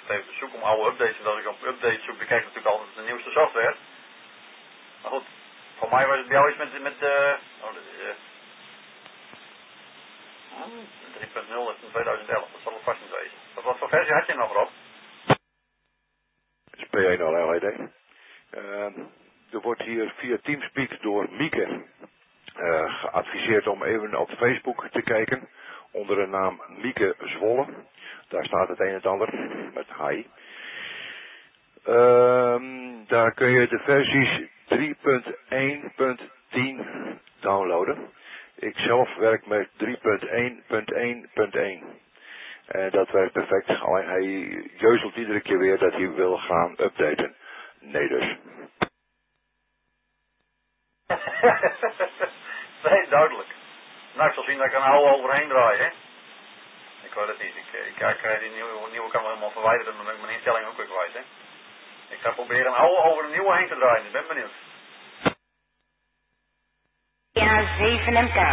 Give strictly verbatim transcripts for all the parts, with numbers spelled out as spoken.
even zoeken om oude updates. En als ik op updates zoek, dan krijg ik natuurlijk altijd de nieuwste software. Maar goed, voor mij was het bij jou iets met, met uh, oh, dat is, uh, drie punt nul is in tweeduizend elf, dat zal het vast niet wezen. Wat, wat voor versie had je nog, Rob? Het is P één L L E D. Uh, er wordt hier via Teamspeak door Mieke uh, geadviseerd om even op Facebook te kijken. Onder de naam Mieke Zwolle. Daar staat het een en het ander met hi. Uh, daar kun je de versies drie punt één punt tien downloaden. Ik zelf werk met drie punt één punt één punt één. En dat werkt perfect. Alleen hij jeuzelt iedere keer weer dat hij wil gaan updaten. Nee dus. Nee, duidelijk. Nou, ik zal zien dat ik er een oude overheen draai, hè. Ik weet het niet. Ik, ik, ik krijg die nieuwe, nieuwe kan wel helemaal verwijderen, maar dan ben ik mijn instelling ook weer kwijt, hè. Ik ga proberen een oude over een nieuwe heen te draaien. Ik ben benieuwd. Ja, zeven M K.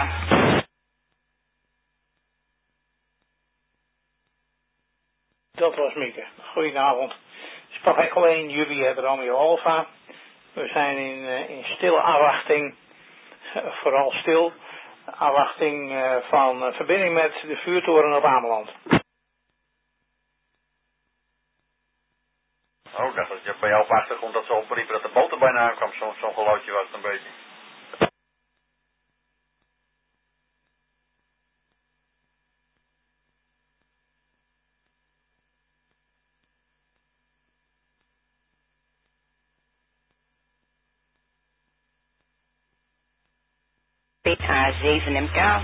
Dat was Mieke. Goedenavond. Sprak ik alleen jullie hebben Romeo Alfa. We zijn in, uh, in stille afwachting, uh, vooral stil, afwachting uh, van uh, verbinding met de vuurtoren op Ameland. Oh, ik dacht dat je bij jou op achtergrond dat zo opriepen dat de boot er bijna aankwam. Zo'n zo geluidje was het een beetje. P H zeven M K.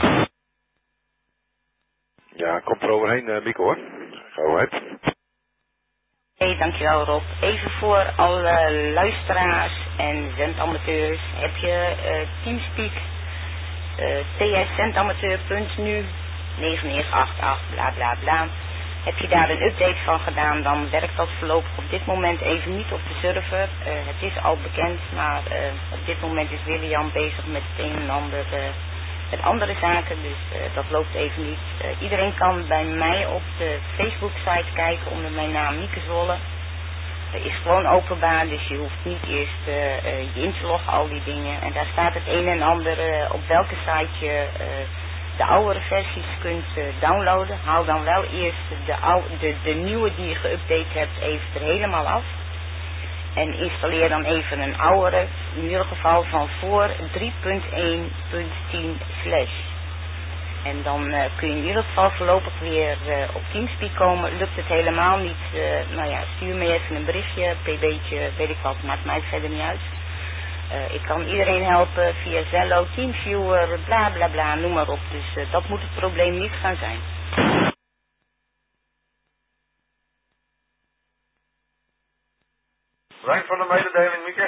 Ja, komt er overheen, uh, Mieke hoor. Go ahead. Hey, dankjewel Rob. Even voor alle luisteraars en zendamateurs heb je uh, Teamspeak uh, t s zendamateur punt n u negen negen acht acht bla bla bla. Heb je daar een update van gedaan, dan werkt dat voorlopig op dit moment even niet op de server. Uh, het is al bekend, maar uh, op dit moment is William bezig met het een en ander, uh, met andere zaken, dus uh, dat loopt even niet. Uh, iedereen kan bij mij op de Facebook site kijken onder mijn naam Mieke Zwolle. Dat is gewoon openbaar, dus je hoeft niet eerst uh, uh, je in te loggen, al die dingen. En daar staat het een en ander uh, op welke site je uh, de oudere versies kunt uh, downloaden. Haal dan wel eerst de, oude, de, de nieuwe die je geüpdate hebt even er helemaal af. En installeer dan even een oudere, in ieder geval van voor drie punt één punt tien slash. En dan uh, kun je in ieder geval voorlopig weer uh, op Teamspeak komen. Lukt het helemaal niet, uh, nou ja, stuur me even een berichtje, pb'tje, weet ik wat, maakt mij verder niet uit. Uh, ik kan iedereen helpen via Zello, Teamviewer, bla bla bla, noem maar op. Dus uh, dat moet het probleem niet gaan zijn. Bedankt voor de mededeling, Mieke.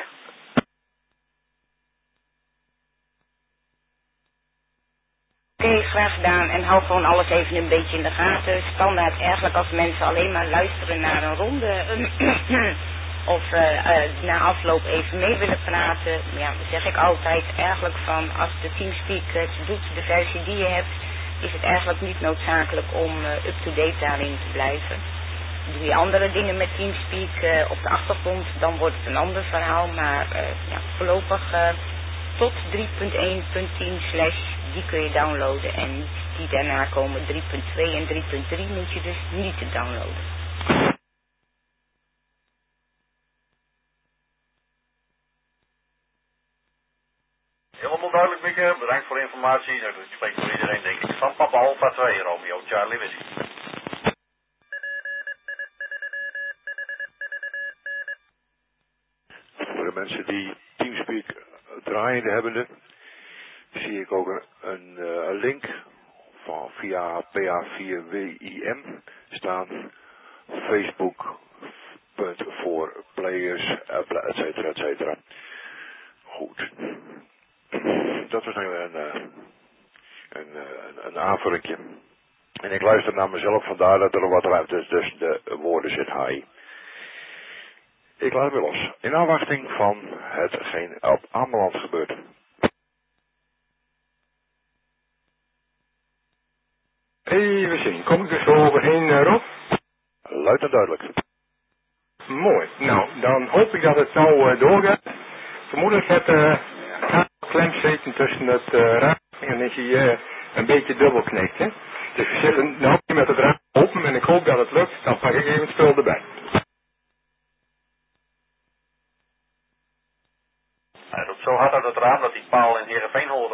Oké, okay, graag gedaan. En hou gewoon alles even een beetje in de gaten. Standaard eigenlijk als mensen alleen maar luisteren naar een ronde of uh, uh, na afloop even mee willen praten. Ja, dan zeg ik altijd eigenlijk van als de Teamspeak het doet, de versie die je hebt, is het eigenlijk niet noodzakelijk om uh, up-to-date daarin te blijven. Doe je andere dingen met Teamspeak uh, op de achtergrond, dan wordt het een ander verhaal. Maar uh, ja, voorlopig uh, tot drie punt één punt tien slash, die kun je downloaden. En die daarna komen drie punt twee en drie punt drie moet je dus niet te downloaden. Helemaal duidelijk, Mieke. Bedankt voor de informatie. Ik spreek voor iedereen, denk ik. Van Papa Alpha twee, Romeo, Charlie Whiskey. Voor de mensen die Teamspeak draaiende hebbende, zie ik ook een, een, een link van via P H vier W I M staan. Facebook punt voor players, et cetera, et cetera. Goed. Dat was een, een, een, een, een aanvullingje. En ik luister naar mezelf, vandaar dat er wat ruimte tussen de woorden zit. Hi. Ik laat het weer los. In afwachting van hetgeen op Ameland gebeurt. Even zien, kom ik er zo overheen, Rob? Luid en duidelijk. Mooi. Nou, dan hoop ik dat het nou uh, doorgaat. Vermoedelijk het uh, klem zitten tussen het uh, raam en is hij uh, een beetje dubbelknikt. Hè? Dus we zitten nu met het raam open en ik hoop dat het lukt. Dan pak ik even het spul erbij. Hij roept zo hard uit het raam dat die paal in Heerenveen hoorde.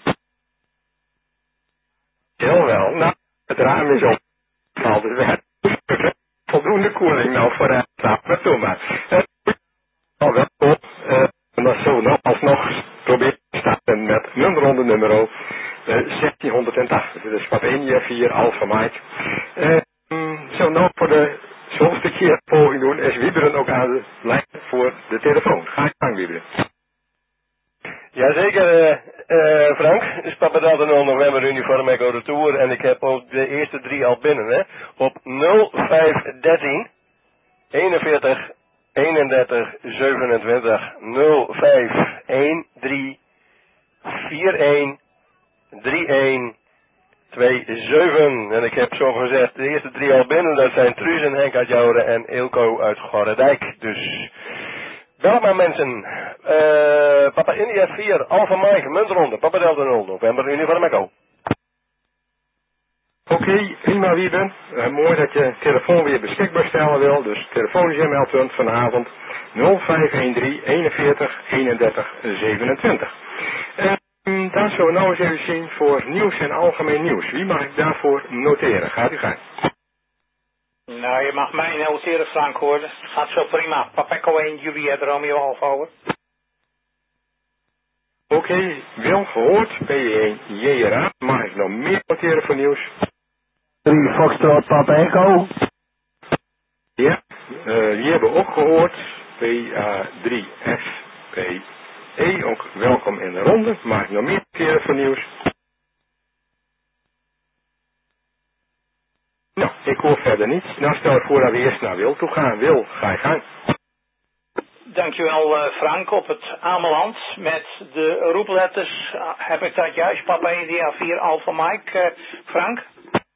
Heel wel. Nou, het raam is op. Dus we hebben voldoende koeling nou voor het raam. Maar doe maar. Uh, al wel op. Uh, en dan zullen we nog alsnog proberen te starten met nummer onder nummer uh, zestienhonderdtachtig. Dus wat één vier Alpha Mike. Uh, zullen we nou voor de zoveelste keer poging doen is Wieberen ook aan de lijn voor de telefoon. Ga je gang, Wieberen. Jazeker, uh, uh, Frank. Dus Papa Delta nul november uniform Echo Retour. En ik heb ook de eerste drie al binnen, hè. Op nul vijf dertien eenenveertig eenendertig zevenentwintig nul vijf een drie vier een drie een twee zeven. En ik heb zo gezegd de eerste drie al binnen. Dat zijn Truus en Henk uit Jouren en Ilko uit Gorredijk. Dus bel maar mensen. Uh, Papa India vier, Alpha Mike, muntronde, Papa Delta nul, november, uniform Echo. Oké, okay, prima Wieben. Uh, mooi dat je telefoon weer beschikbaar stellen wil. Dus telefonisch inmeldpunt vanavond nul vijf een drie eenenveertig eenendertig zevenentwintig. Uh, dan zullen we nou eens even zien voor nieuws en algemeen nieuws. Wie mag ik daarvoor noteren? Gaat u gaan. Nou, je mag mij noteren, Frank, hoor. Dat gaat zo prima. Papeco één, Juliet, Romeo Alfa, hoor. Oké, okay, Wil gehoord. P één, J R A. Mag ik nog meer noteren voor nieuws? drie Foxtrot, Papa Echo. Ja, uh, die hebben ook gehoord. P A drie F P E, ook welkom in de ronde. Mag ik nog meer noteren voor nieuws? Nou, ik hoor verder niets. Nou, stel ik voor dat we eerst naar Wil toe gaan. Wil, ga je gang. Dankjewel uh, Frank, op het Ameland met de roepletters. Uh, heb ik dat juist, Papa India vier Alpha Mike, uh, Frank?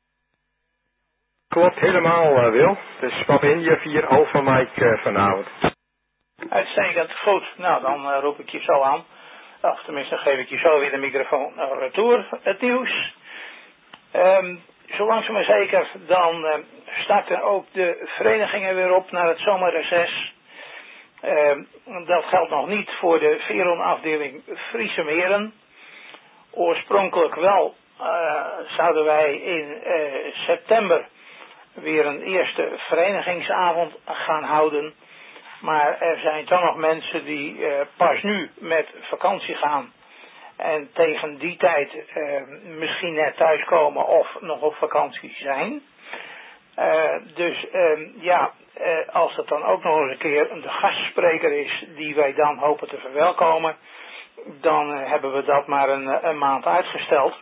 Klopt, helemaal uh, Wil. Dus Papa India vier Alpha Mike uh, vanavond. Uitstekend, goed. Nou, dan uh, roep ik je zo aan. Of tenminste geef ik je zo weer de microfoon uh, retour. Het nieuws. Um, Zo langzaam maar zeker, dan uh, starten ook de verenigingen weer op naar het zomerreces. Uh, dat geldt nog niet voor de Veron-afdeling Friese Meren. Oorspronkelijk wel uh, zouden wij in uh, september weer een eerste verenigingsavond gaan houden. Maar er zijn toch nog mensen die uh, pas nu met vakantie gaan. En tegen die tijd uh, misschien net thuiskomen of nog op vakantie zijn. Uh, dus uh, ja, uh, als het dan ook nog eens een keer de gastspreker is die wij dan hopen te verwelkomen, dan uh, hebben we dat maar een, een maand uitgesteld.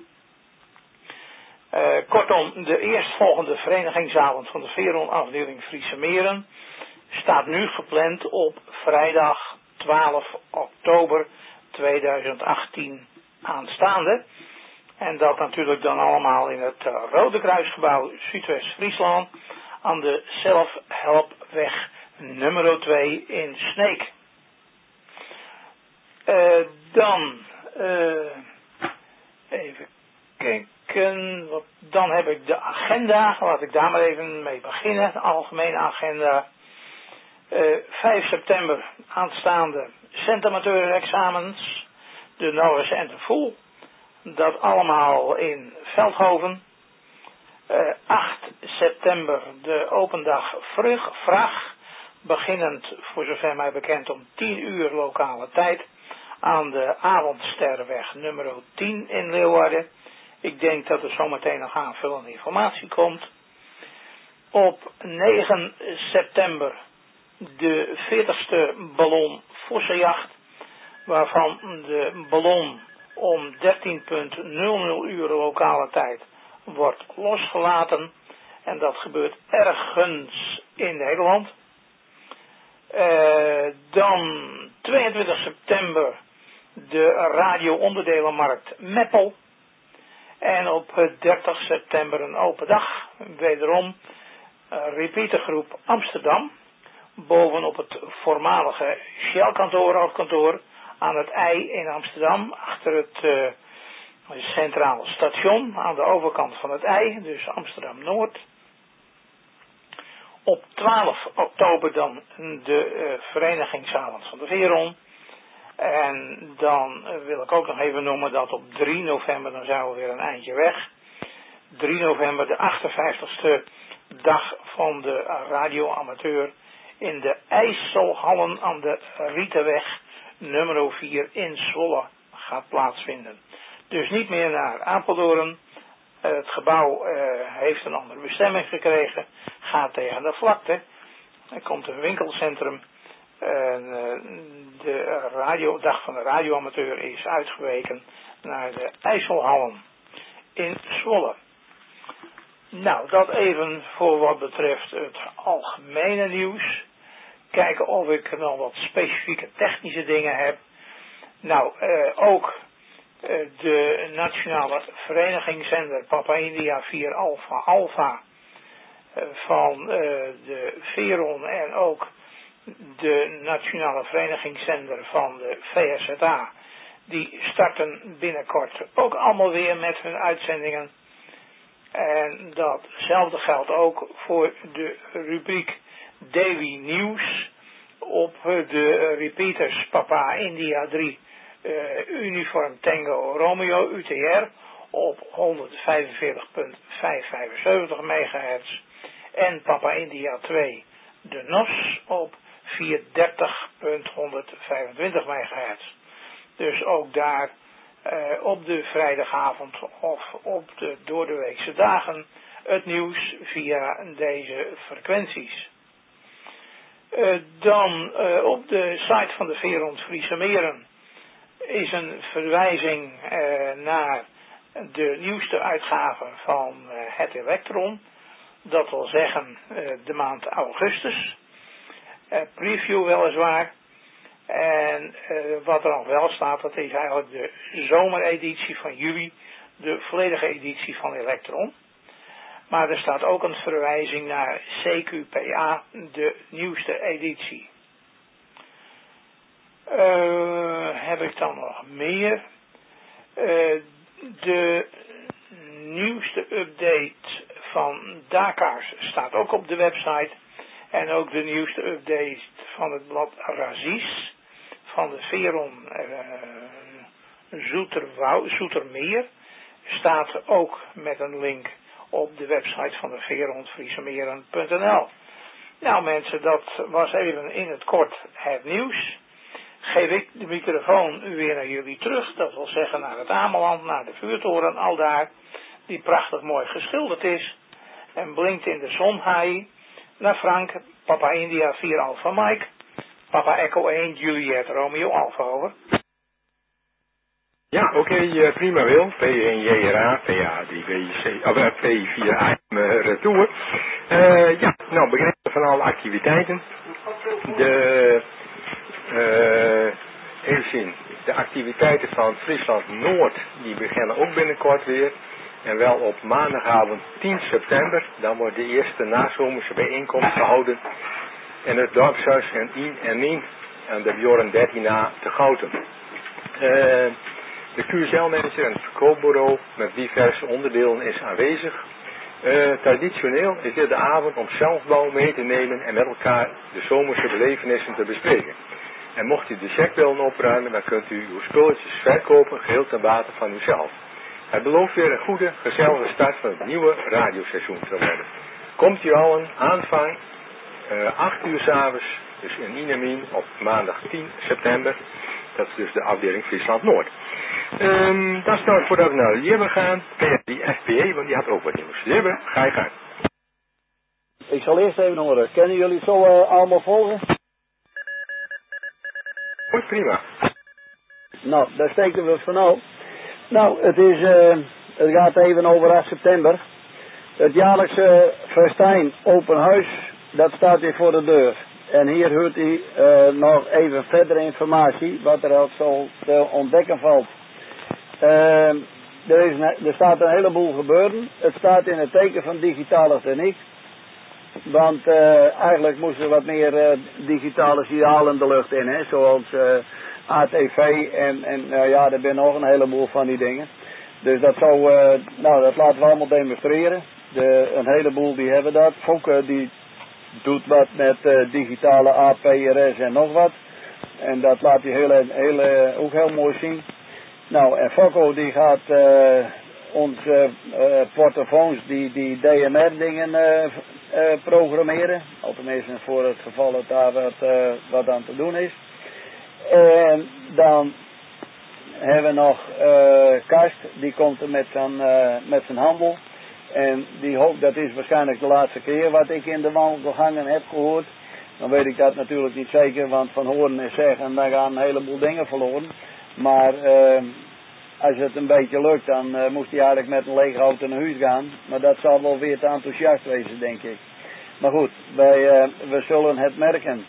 Uh, kortom, de eerstvolgende verenigingsavond van de Veron-afdeling Friese Meren staat nu gepland op vrijdag twaalf oktober tweeduizend achttien aanstaande. En dat natuurlijk dan allemaal in het uh, Rode Kruisgebouw Zuidwest-Friesland aan de Zelfhelpweg nummer twee in Sneek. Uh, dan uh, even kijken, wat, dan heb ik de agenda, laat ik daar maar even mee beginnen, de algemene agenda. Uh, vijf september aanstaande centamateur-examens, de Noris en de Voel. Dat allemaal in Veldhoven. Uh, acht september de opendag Vrug, Vrag. Beginnend, voor zover mij bekend, om tien uur lokale tijd. Aan de Avondsterrenweg nummer tien in Leeuwarden. Ik denk dat er zometeen nog aanvullende informatie komt. Op negen september de veertigste ballon Vossenjacht. Waarvan de ballon om dertien uur lokale tijd wordt losgelaten. En dat gebeurt ergens in Nederland. Uh, dan tweeëntwintig september de radio-onderdelenmarkt Meppel. En op dertig september een open dag. Wederom repeatergroep Amsterdam, bovenop het voormalige Shell-kantoor, hoofdkantoor, aan het I in Amsterdam, achter het uh, centraal station, aan de overkant van het I, dus Amsterdam-Noord. Op twaalf oktober dan de uh, verenigingsavond van de Veron. En dan uh, wil ik ook nog even noemen dat op drie november, dan zijn we weer een eindje weg. drie november de achtenvijftigste dag van de radioamateur in de IJsselhallen aan de Rietenweg nummer vier in Zwolle gaat plaatsvinden. Dus niet meer naar Apeldoorn. Uh, het gebouw uh, heeft een andere bestemming gekregen. Gaat tegen de vlakte. Er komt een winkelcentrum. En uh, de radio, dag van de radioamateur is uitgeweken naar de IJsselhallen in Zwolle. Nou, dat even voor wat betreft het algemene nieuws. Kijken of ik nog wat specifieke technische dingen heb. Nou, uh, ook uh, de nationale verenigingszender Papa India vier Alpha Alpha uh, van uh, de Veron en ook de nationale verenigingszender van de V S Z A. Die starten binnenkort ook allemaal weer met hun uitzendingen. En datzelfde geldt ook voor de rubriek Daily News op de repeaters Papa India drie uh, Uniform Tango Romeo U T R op honderdvijfenveertig komma vijfhonderdzevenenvijftig megahertz en Papa India twee de N O S op vierhonderddertig komma honderdvijfentwintig megahertz. Dus ook daar uh, op de vrijdagavond of op de doordeweekse dagen het nieuws via deze frequenties. Uh, dan uh, op de site van de Veron Friese Meren is een verwijzing uh, naar de nieuwste uitgave van uh, het Elektron. Dat wil zeggen uh, de maand augustus. Uh, preview weliswaar. En uh, wat er nog wel staat, dat is eigenlijk de zomereditie van juli. De volledige editie van Elektron. Maar er staat ook een verwijzing naar C Q P A, de nieuwste editie. Uh, heb ik dan nog meer? Uh, de nieuwste update van Dakars staat ook op de website. En ook de nieuwste update van het blad Razis van de Veron uh, Zoeterwou, Zoetermeer staat ook met een link op de website van de Veron Friesemeren punt n l. Nou mensen, dat was even in het kort het nieuws. Geef ik de microfoon weer naar jullie terug, dat wil zeggen naar het Ameland, naar de vuurtoren, al daar, die prachtig mooi geschilderd is en blinkt in de zon. Hai, naar Frank, Papa India vier Alpha Mike, Papa Echo één Juliet Romeo Alpha, over. Ja, oké, okay, uh, prima Wil. P één J R A, P A drie W C, of uh, P vier A M uh, retour. Uh, ja, nou, begrijpen van alle activiteiten. De, uh, even zien, de activiteiten van Friesland Noord, die beginnen ook binnenkort weer. En wel op maandagavond tien september, dan wordt de eerste nazomerse bijeenkomst gehouden in het dorpshuis en in en in aan de Bjorn dertien A te Gouten. Uh, De Q S L-manager en het verkoopbureau met diverse onderdelen is aanwezig. Uh, traditioneel is dit de avond om zelfbouw mee te nemen en met elkaar de zomerse belevenissen te bespreken. En mocht u de check willen opruimen, dan kunt u uw spulletjes verkopen, geheel ten bate van uzelf. Het belooft weer een goede, gezellige start van het nieuwe radioseizoen te worden. Komt u allen, aanvang uh, acht uur 's avonds, dus in Inemin op maandag tien september. Dat is dus de afdeling Friesland Noord. Um, dat is nou voordat we naar Jibbe gaan. Die F P E, want die had ook wat nieuws. Jibbe, ga je gang. Ik zal eerst even horen. Kennen jullie het zo uh, allemaal volgen? Goed, prima. Nou, daar steken we van op. Nou, het is, uh, het gaat even over acht september. Het jaarlijkse Festijn Open Huis, dat staat weer voor de deur. En hier hoort u uh, nog even verdere informatie, wat er al zo te ontdekken valt. Uh, er, is een, er staat een heleboel gebeuren. Het staat in het teken van digitale techniek. Want uh, eigenlijk moesten er wat meer uh, digitale signalen de lucht in, hè, zoals uh, A T V en, en uh, ja, er zijn nog een heleboel van die dingen. Dus dat zou, uh, nou dat laten we allemaal demonstreren. De, een heleboel die hebben dat. Fokke die doet wat met uh, digitale A P R S en nog wat. En dat laat hij heel, heel, uh, ook heel mooi zien. Nou, en Fokko die gaat uh, onze uh, portofoons, die, die D M R dingen uh, uh, programmeren. Althans voor het geval dat daar wat, uh, wat aan te doen is. En dan hebben we nog uh, Kast, die komt er met zijn, uh, met zijn handel. En die hoopt, dat is waarschijnlijk de laatste keer wat ik in de wandelgangen heb gehoord. Dan weet ik dat natuurlijk niet zeker, want van horen en zeggen, daar gaan een heleboel dingen verloren. Maar uh, als het een beetje lukt, dan uh, moest hij eigenlijk met een lege auto naar huis gaan. Maar dat zal wel weer te enthousiast wezen, denk ik. Maar goed, wij, uh, we zullen het merken.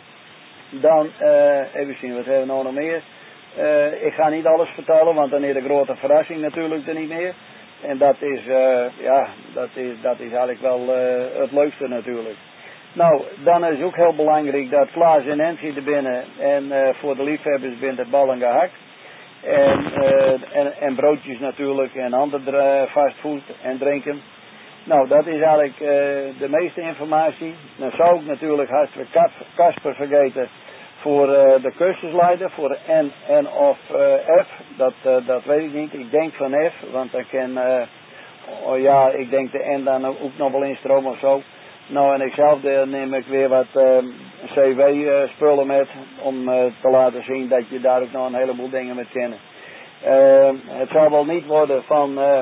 Dan, uh, even zien, wat hebben we nou nog meer? Uh, ik ga niet alles vertellen, want dan is de grote verrassing natuurlijk er niet meer. En dat is, uh, ja, dat is, dat is eigenlijk wel uh, het leukste natuurlijk. Nou, dan is ook heel belangrijk dat Klaas en Nancy er binnen en uh, voor de liefhebbers bent de ballen gehakt. En, uh, en, en broodjes natuurlijk en ander uh, fastfood en drinken. Nou, dat is eigenlijk uh, de meeste informatie. Dan zou ik natuurlijk hartstikke Kasper vergeten voor uh, de cursusleider, voor de N, N of uh, F. Dat, uh, dat weet ik niet. Ik denk van F, want dan kan, uh, oh ja, ik denk de N dan ook nog wel instromen of zo. Nou, en ik zelf neem ik weer wat uh, C W-spullen uh, met, om uh, te laten zien dat je daar ook nog een heleboel dingen met kennen. Uh, het zal wel niet worden van uh,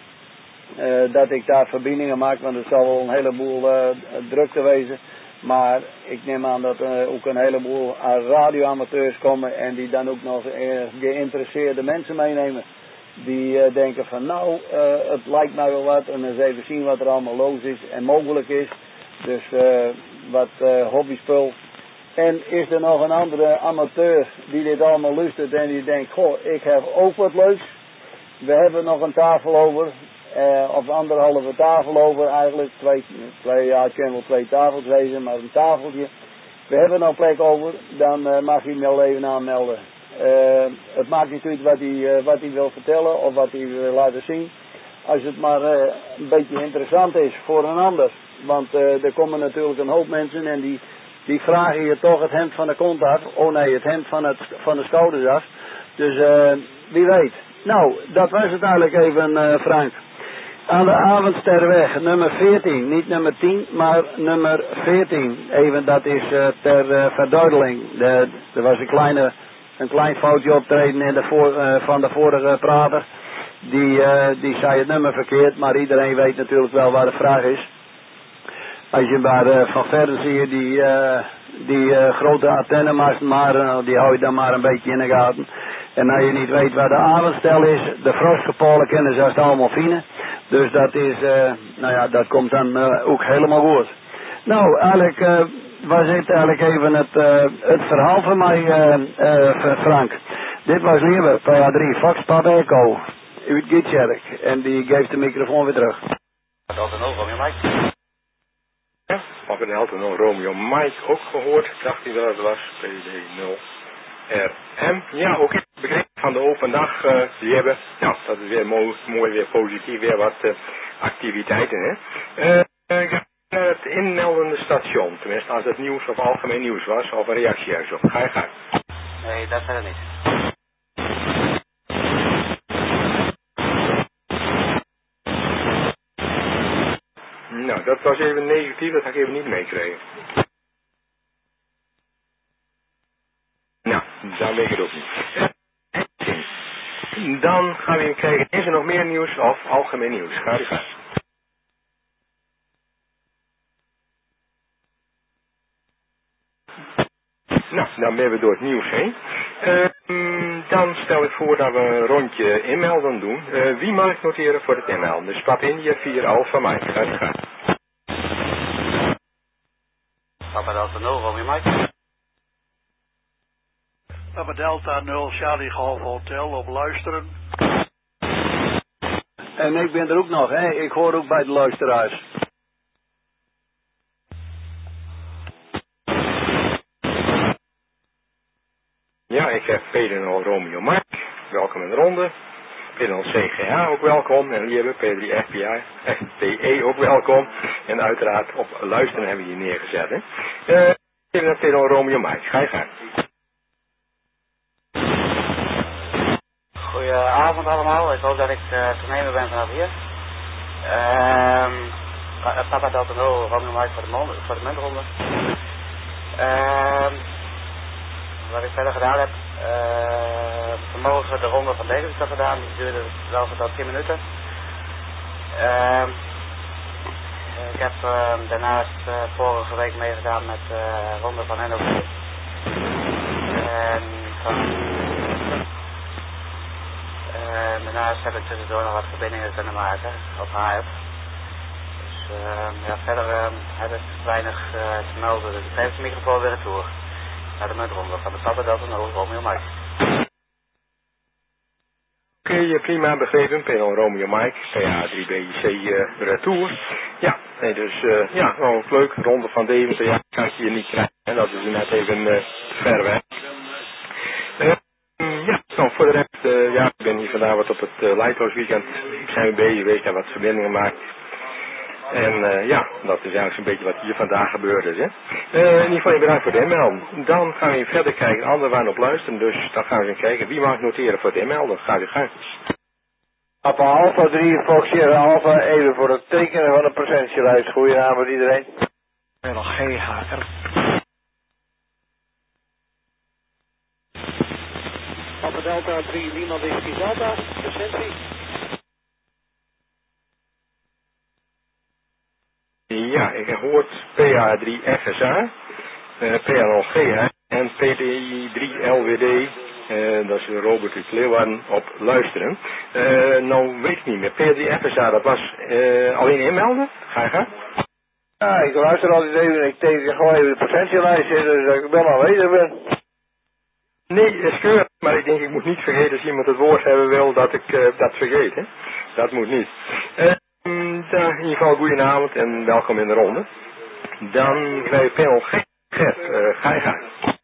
uh, dat ik daar verbindingen maak, want het zal wel een heleboel uh, drukte wezen. Maar ik neem aan dat er ook een heleboel radioamateurs komen en die dan ook nog uh, geïnteresseerde mensen meenemen. Die uh, denken van nou, uh, het lijkt mij wel wat en eens even zien wat er allemaal los is en mogelijk is. Dus uh, wat uh, hobbyspul. En is er nog een andere amateur die dit allemaal luistert en die denkt, goh, ik heb ook wat leuks. We hebben nog een tafel over, uh, of anderhalve tafel over eigenlijk. Twee, twee ja, het kunnen wel twee tafels wezen, maar een tafeltje. We hebben nog plek over, dan uh, mag je me al even aanmelden. Uh, het maakt niet uit wat hij, uh, wat hij wil vertellen of wat hij wil laten zien. Als het maar uh, een beetje interessant is voor een ander. Want uh, er komen natuurlijk een hoop mensen en die, die vragen je toch het hemd van de kont af. Oh nee, het hemd van, het, van de schouders af. Dus uh, wie weet. Nou, dat was het eigenlijk even, uh, Frank. Aan de Avondsterweg, nummer veertien. Niet nummer tien, maar nummer veertien. Even, dat is uh, ter uh, verduidelijking. De, er was een kleine... Een klein foutje optreden in de voor, uh, van de vorige prater. Die, uh, die zei het nummer verkeerd, maar iedereen weet natuurlijk wel waar de vraag is. Als je maar uh, van verder zie je die, uh, die uh, grote antennemasten, maar uh, die hou je dan maar een beetje in de gaten. En als je niet weet waar de avondstel is, de frostgepolen kennen ze als allemaal fine. Dus dat is, uh, nou ja, dat komt dan uh, ook helemaal goed. Nou, eigenlijk... Uh, was dit eigenlijk even het, uh, het verhaal van mij, uh, uh, Frank. Dit was Lieber, P A drie, Fox Papa Echo, uit Gietjerk. En die geeft de microfoon weer terug. Delta nul, Romeo Mike. Ja, of in Delta nul Romeo Mike ook gehoord. Dacht hij dat het was, P D nul R M. Ja, ook ik begreep van de open dag uh, die hebben. Nou, dat is weer mooi, mooi weer positief, weer wat uh, activiteiten, hè. Uh, uh, Het inmeldende station, tenminste als het nieuws of algemeen nieuws was, of een reactie ergens op. Ga je gang. Nee, dat verder niet. Nou, dat was even negatief, dat ga ik even niet meekregen. Nou, dan weet ik het ook niet. Dan gaan we even kijken, is er nog meer nieuws of algemeen nieuws? Ga je gang. Nou, dan ben we door het nieuws heen. Uh, dan stel ik voor dat we een rondje inmelden doen. Uh, wie mag ik noteren voor het inmelden? Dus stap in je vier Alpha Mike. Ga je gaan. Papa Delta nul, Romeo Mike. Papa Delta nul, Charlie Golf Hotel op luisteren. En ik ben er ook nog, hè. Ik hoor ook bij de luisteraars. ja, ik heb Pedro Romeo Mike, welkom in de ronde. Pedro C G H ook welkom. En hier hebben we P drie F P I, F P E ook welkom. En uiteraard op luisteren hebben we hier neergezet. Hè. Uh, Pedro Romeo Mike, ga je gang. Goedenavond allemaal, ik hoop dat ik uh, te nemen ben vanaf hier. Uh, Papa Delta nul, Romeo Mike voor de, mond, voor de muntronde. Uh, wat ik verder gedaan heb, uh, vanmorgen de ronde van Deventer gedaan, die duurde wel tot tien minuten. Uh, ik heb uh, daarnaast uh, vorige week meegedaan met de uh, ronde van N O V. En van... Uh, daarnaast heb ik tussendoor nog wat verbindingen kunnen maken op H F. Dus uh, ja, verder uh, heb ik weinig uh, te melden. Dus ik geef de microfoon weer retour naar de muntronde van de Papa Delta nul, Romeo Mike. Oké, okay, prima begrepen. Pedro Romeo Mike, P A drie B C uh, retour. Ja, nee, dus uh, ja, wel leuk. Ronde van Deventer, ja, kan ik hier niet krijgen. En dat is net even uh, te ver weg. Uh, Ja, nou, voor de rest, uh, ja, ik ben hier vandaag wat op het uh, Lighthouse Weekend, zijn we bezig geweest, hebben wat verbindingen gemaakt. En uh, ja, dat is eigenlijk zo'n beetje wat hier vandaag gebeurd is, hè. Uh, in ieder geval bedankt voor de inmelden. Dan gaan we verder kijken, anderen waren op luisteren, dus dan gaan we eens kijken wie mag noteren voor de inmelden. Ga je gang. Papa Alpha drie, Fox Sierra Alpha, even voor het tekenen van de presentielijst. Goedenavond iedereen. G H R. Papa Delta drie, Lima Whisky Delta, presentie. Ja, ik heb gehoord P A drie F S A, uh, P A nul G H en P D drie L W D, uh, dat is Robert uit Leeuwarden, op luisteren. Uh, nou weet ik niet meer, P A drie F S A, dat was uh, alleen inmelden? Ga je gaan? Ja, ik luister altijd even, ik teken gewoon even de presentielijst in, dus dat ik wel aanwezig ben. Nee, is keurig, maar ik denk ik moet niet vergeten als iemand het woord hebben wil dat ik uh, dat vergeet, hè. Dat moet niet. Uh, in ieder geval goedenavond en welkom in de ronde. Dan krijg je panel Gert, uh, ga je gang.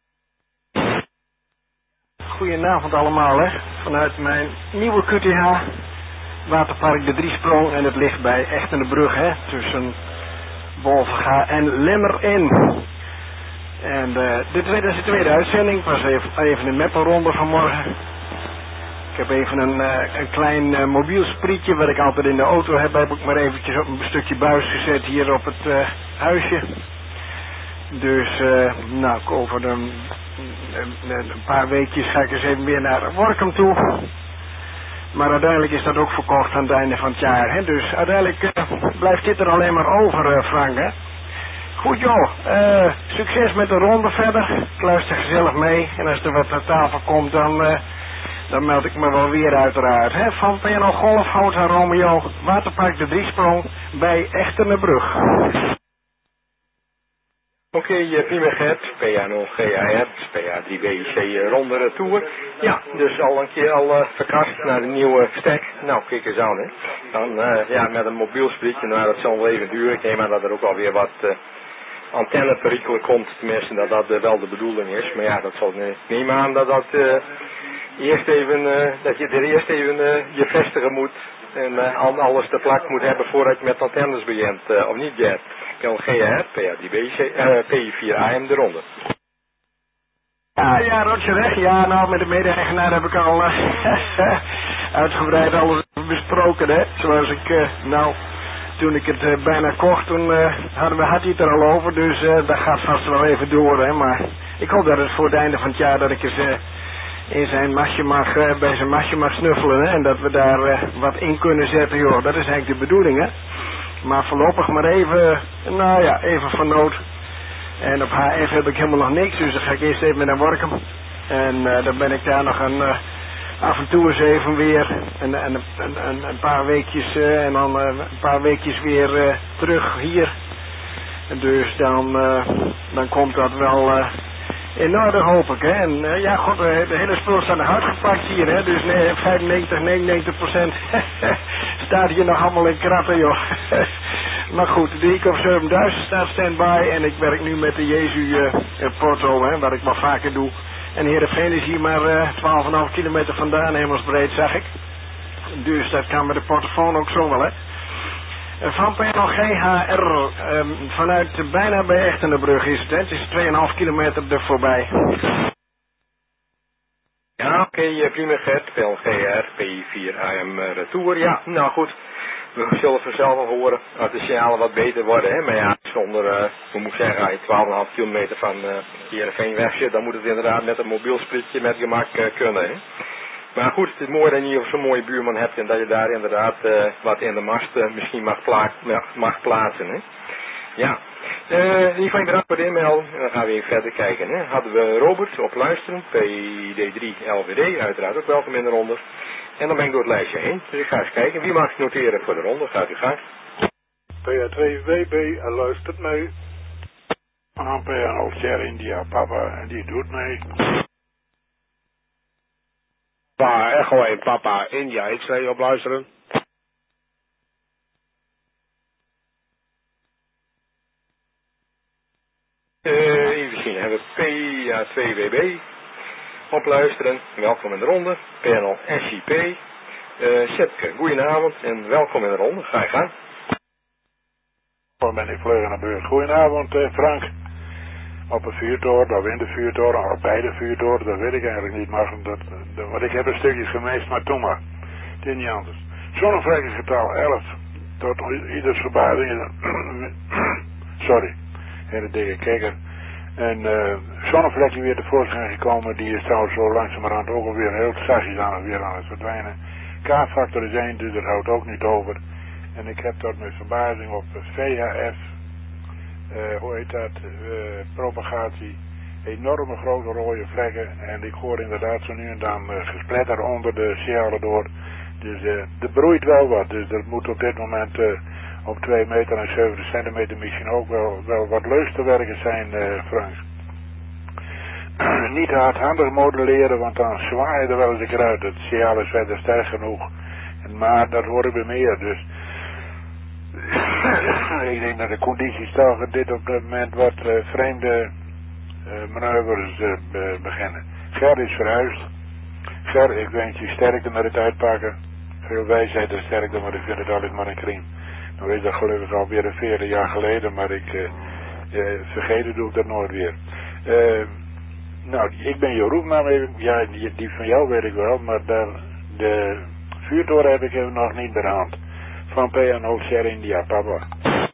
Goedenavond allemaal, hè. Vanuit mijn nieuwe Q T H, Waterpark de Driesprong, en het ligt bij Echtendebrug, hè, tussen Wolvenga en Lemmer in. En uh, dit is de tweede uitzending. Ik was even, even een mappenronde vanmorgen. Ik heb even een, uh, een klein uh, mobiel sprietje wat ik altijd in de auto heb. Heb ik maar eventjes op een stukje buis gezet hier op het uh, huisje. Dus uh, nou, over een, een, een paar weekjes ga ik eens even weer naar Workum toe. Maar uiteindelijk is dat ook verkocht aan het einde van het jaar. Hè? Dus uiteindelijk uh, blijft dit er alleen maar over, uh, Frank, hè? Goed joh, uh, succes met de ronde verder. Ik luister gezellig mee. En als er wat aan tafel komt, dan, uh, dan meld ik me wel weer uiteraard. Hè? Van P N O Golf, Houten Romeo, Waterpark de Driesprong bij Echtendebrug. Oké, okay, prima Gert, P A nul G H R, P A drie B C ronde retour. Ja, dus al een keer al uh, verkast naar de nieuwe stack. Nou, kijk eens aan, hè. Dan, uh, ja, met een mobiel sprietje, nou dat zal wel even duren. Ik neem aan dat er ook alweer wat uh, antenneperikelen komt, tenminste dat dat uh, wel de bedoeling is. Maar ja, dat zal, uh, ik neem aan dat dat uh, eerst even, uh, dat je er eerst even uh, je vestigen moet. En uh, alles te plak moet hebben voordat je met antennes begint, uh, of niet Gert? P L G R, P A drie B C, uh, P I vier A M de ronde. Ja, ja, Roger, hè? Ja, nou, met de mede-eigenaar heb ik al uh, uitgebreid alles besproken, hè. Zoals ik, uh, nou, toen ik het uh, bijna kocht, toen uh, hadden we, had hij het er al over, dus uh, dat gaat vast wel even door, hè. Maar ik hoop dat het voor het einde van het jaar, dat ik eens uh, in zijn masje mag, uh, bij zijn masje mag snuffelen, hè. En dat we daar uh, wat in kunnen zetten, joh. Dat is eigenlijk de bedoeling, hè. Maar voorlopig maar even, nou ja, even van nood. En op H F heb ik helemaal nog niks, dus dan ga ik eerst even naar Workum. En uh, dan ben ik daar nog een, uh, af en toe eens even weer, een, een, een, een, een paar weekjes, uh, en dan uh, een paar weekjes weer uh, terug hier. En dus dan, uh, dan komt dat wel uh, in orde, hoop ik, hè. En uh, ja, god, uh, de hele spul staat nog uitgepakt hier, hè. Dus nee, vijfennegentig, negenennegentig procent staat hier nog allemaal in kratten, joh. Maar goed, de Eco zevenduizend staat standby en ik werk nu met de Jezu uh, Porto, hè, wat ik wel vaker doe. En Heerenveen is hier maar uh, twaalf komma vijf kilometer vandaan, hemelsbreed, zag ik. Dus dat kan met de portofoon ook zo wel, hè. Van P N L G H R, um, vanuit uh, bijna bij Echtenenbrug is het, hè. Het is twee komma vijf kilometer er voorbij. Ja, oké, okay, prima Gert, P L G R, P vier A M uh, Retour. Ja, nou goed, we zullen vanzelf wel horen dat de signalen wat beter worden, hè. Maar ja, zonder, uh, hoe moet ik zeggen, als je twaalf komma vijf kilometer van uh, Heerenveen weg zit, dan moet het inderdaad met een mobiel splitje met gemak uh, kunnen, hè. Maar goed, het is mooi dat je zo'n mooie buurman hebt en dat je daar inderdaad uh, wat in de mast uh, misschien mag, pla mag plaatsen, hè. Ja, uh, in ieder geval bedankt voor de inmelden en dan gaan we even verder kijken, hè. Hadden we Robert op luisteren, P D drie L V D, uiteraard ook welkom in de ronde. En dan ben ik door het lijstje heen, dus ik ga eens kijken, wie mag noteren voor de ronde, gaat u gang. P A twee W B luistert mee. Aan P N L Sierra India Papa en die doet mee. Papa Echo en Papa India X-ray op luisteren. Uh, even zien, hebben we P A twee W B op luisteren. Welkom in de ronde. P N L S I P. Uh, Sipke, goedenavond en welkom in de ronde. Ga je gang. Dan ben ik vlug aan de beurt. Goedenavond uh, Frank. Op een vuurtoren, of in de vuurtoren, of bij de vuurtoren, dat weet ik eigenlijk niet. Maar dat, dat, want ik heb een stukje gemist, maar toen maar. Het is niet anders. Zonnevlekkengetal elf. Tot ieders verbazing. Sorry. Hele dikke kikker. En uh, zonnevlekje weer tevoorschijn gekomen. Die is trouwens zo langzamerhand ook alweer heel zachtjes aan het weer aan het verdwijnen. K-factor is één, dus dat houdt ook niet over. En ik heb tot mijn verbazing op V H F. Uh, hoe heet dat, uh, propagatie, enorme grote rode vlekken en ik hoor inderdaad zo nu en dan uh, gespletter onder de signalen door, dus uh, er broeit wel wat, dus er moet op dit moment uh, op twee meter en zeventig centimeter misschien ook wel, wel wat leus te werken zijn, uh, Frank. Niet hardhandig modelleren, want dan zwaai je er wel eens een keer uit, het signaal is verder sterk genoeg, en, maar dat hoor ik bij meer, dus ik denk dat de condities toch dit op dit moment wat uh, vreemde uh, manoeuvres uh, be beginnen. Ger is verhuisd. Ger, ik wens je sterkte met het uitpakken. Veel wijsheid en sterkte, maar ik vind het altijd maar een kring. Nou is dat gelukkig alweer een veertig jaar geleden, maar ik uh, uh, vergeten doe ik dat nooit weer. Uh, nou, ik ben je roepnaam even, ja, die, die van jou weet ik wel, maar daar, de vuurtoren heb ik even nog niet bij de hand. Van P N L Sierra India Papa.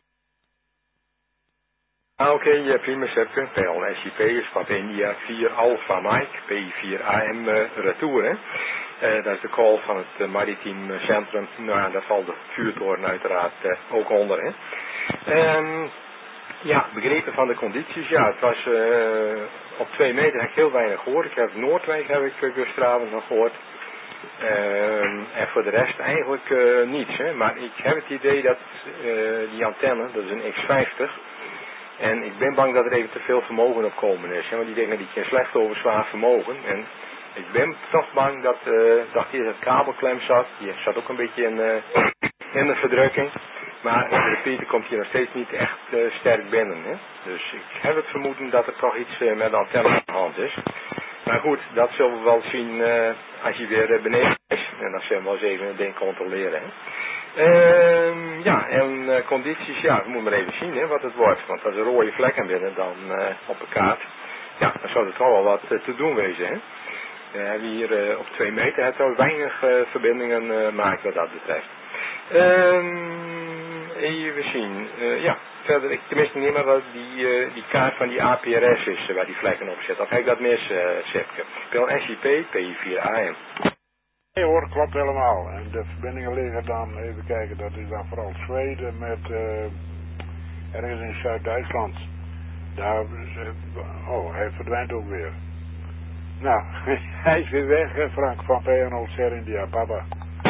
Ah, oké, okay, ja, prima Sepke. P L S I P is Papa India vier Alpha Mike, P vier A M uh, Retour, hè. Uh, dat is de call van het uh, maritiem uh, centrum. Nou, daar valt de vuurtoren uiteraard uh, ook onder, hè. Um, ja, begrepen van de condities. Ja, het was uh, op twee meter heb ik heel weinig gehoord. Ik heb Noordwijk heb ik uh, gisteravond nog gehoord. Uh, en voor de rest eigenlijk uh, niets, hè. Maar ik heb het idee dat uh, die antenne, dat is een X vijftig. En ik ben bang dat er even te veel vermogen op komen is. Hè, want die dingen die een slecht over zwaar vermogen. En ik ben toch bang dat, uh, dat hier het kabelklem zat. Die zat ook een beetje in, uh, in de verdrukking. Maar de repeater komt hier nog steeds niet echt uh, sterk binnen. Hè. Dus ik heb het vermoeden dat er toch iets uh, met de antenne aan de hand is. Maar goed, dat zullen we wel zien uh, als je weer uh, beneden is. En dan zullen we wel eens even het ding controleren. Hè. Uh, ja, en uh, condities, ja, we moeten maar even zien hè, wat het wordt. Want als er rode vlekken binnen dan uh, op de kaart, ja, dan zou er toch wel wat uh, te doen wezen. Hè. We hebben hier uh, op twee meter het zou weinig uh, verbindingen uh, maken wat dat betreft. Uh, even zien, uh, ja, verder, ik tenminste niet meer dat die, uh, die kaart van die A P R S is uh, waar die vlekken op zitten. Of heb ik dat mis, uh, Sipke? P L S I P, P vier A M. Nee hoor, klopt helemaal. En de verbindingen liggen dan, even kijken, dat is dan vooral Zweden met uh, ergens in Zuid-Duitsland. Daar, uh, oh, hij verdwijnt ook weer. Nou, hij is weer weg, hè, Frank, van P N L Sierra India, papa.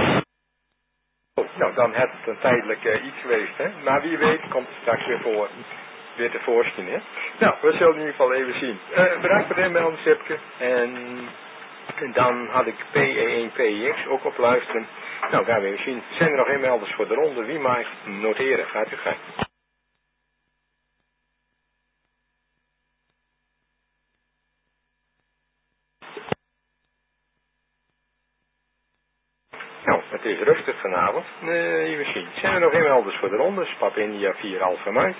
Nou, dan heeft het een tijdelijk uh, iets geweest, hè. Maar wie weet komt het straks weer voor, weer tevoorschijn, hè. Nou, we zullen in ieder geval even zien. Uh, bedankt voor de inmelding, Sipke. En... En dan had ik P E één P I X ook op luisteren. Nou, gaan we even zien. Zijn er nog inmelders voor de ronde? Wie mag noteren? Gaat u gang. het is rustig vanavond. Uh, je ziet. Zijn er nog inmelders voor de rondes? Papa India vier Alpha Mike.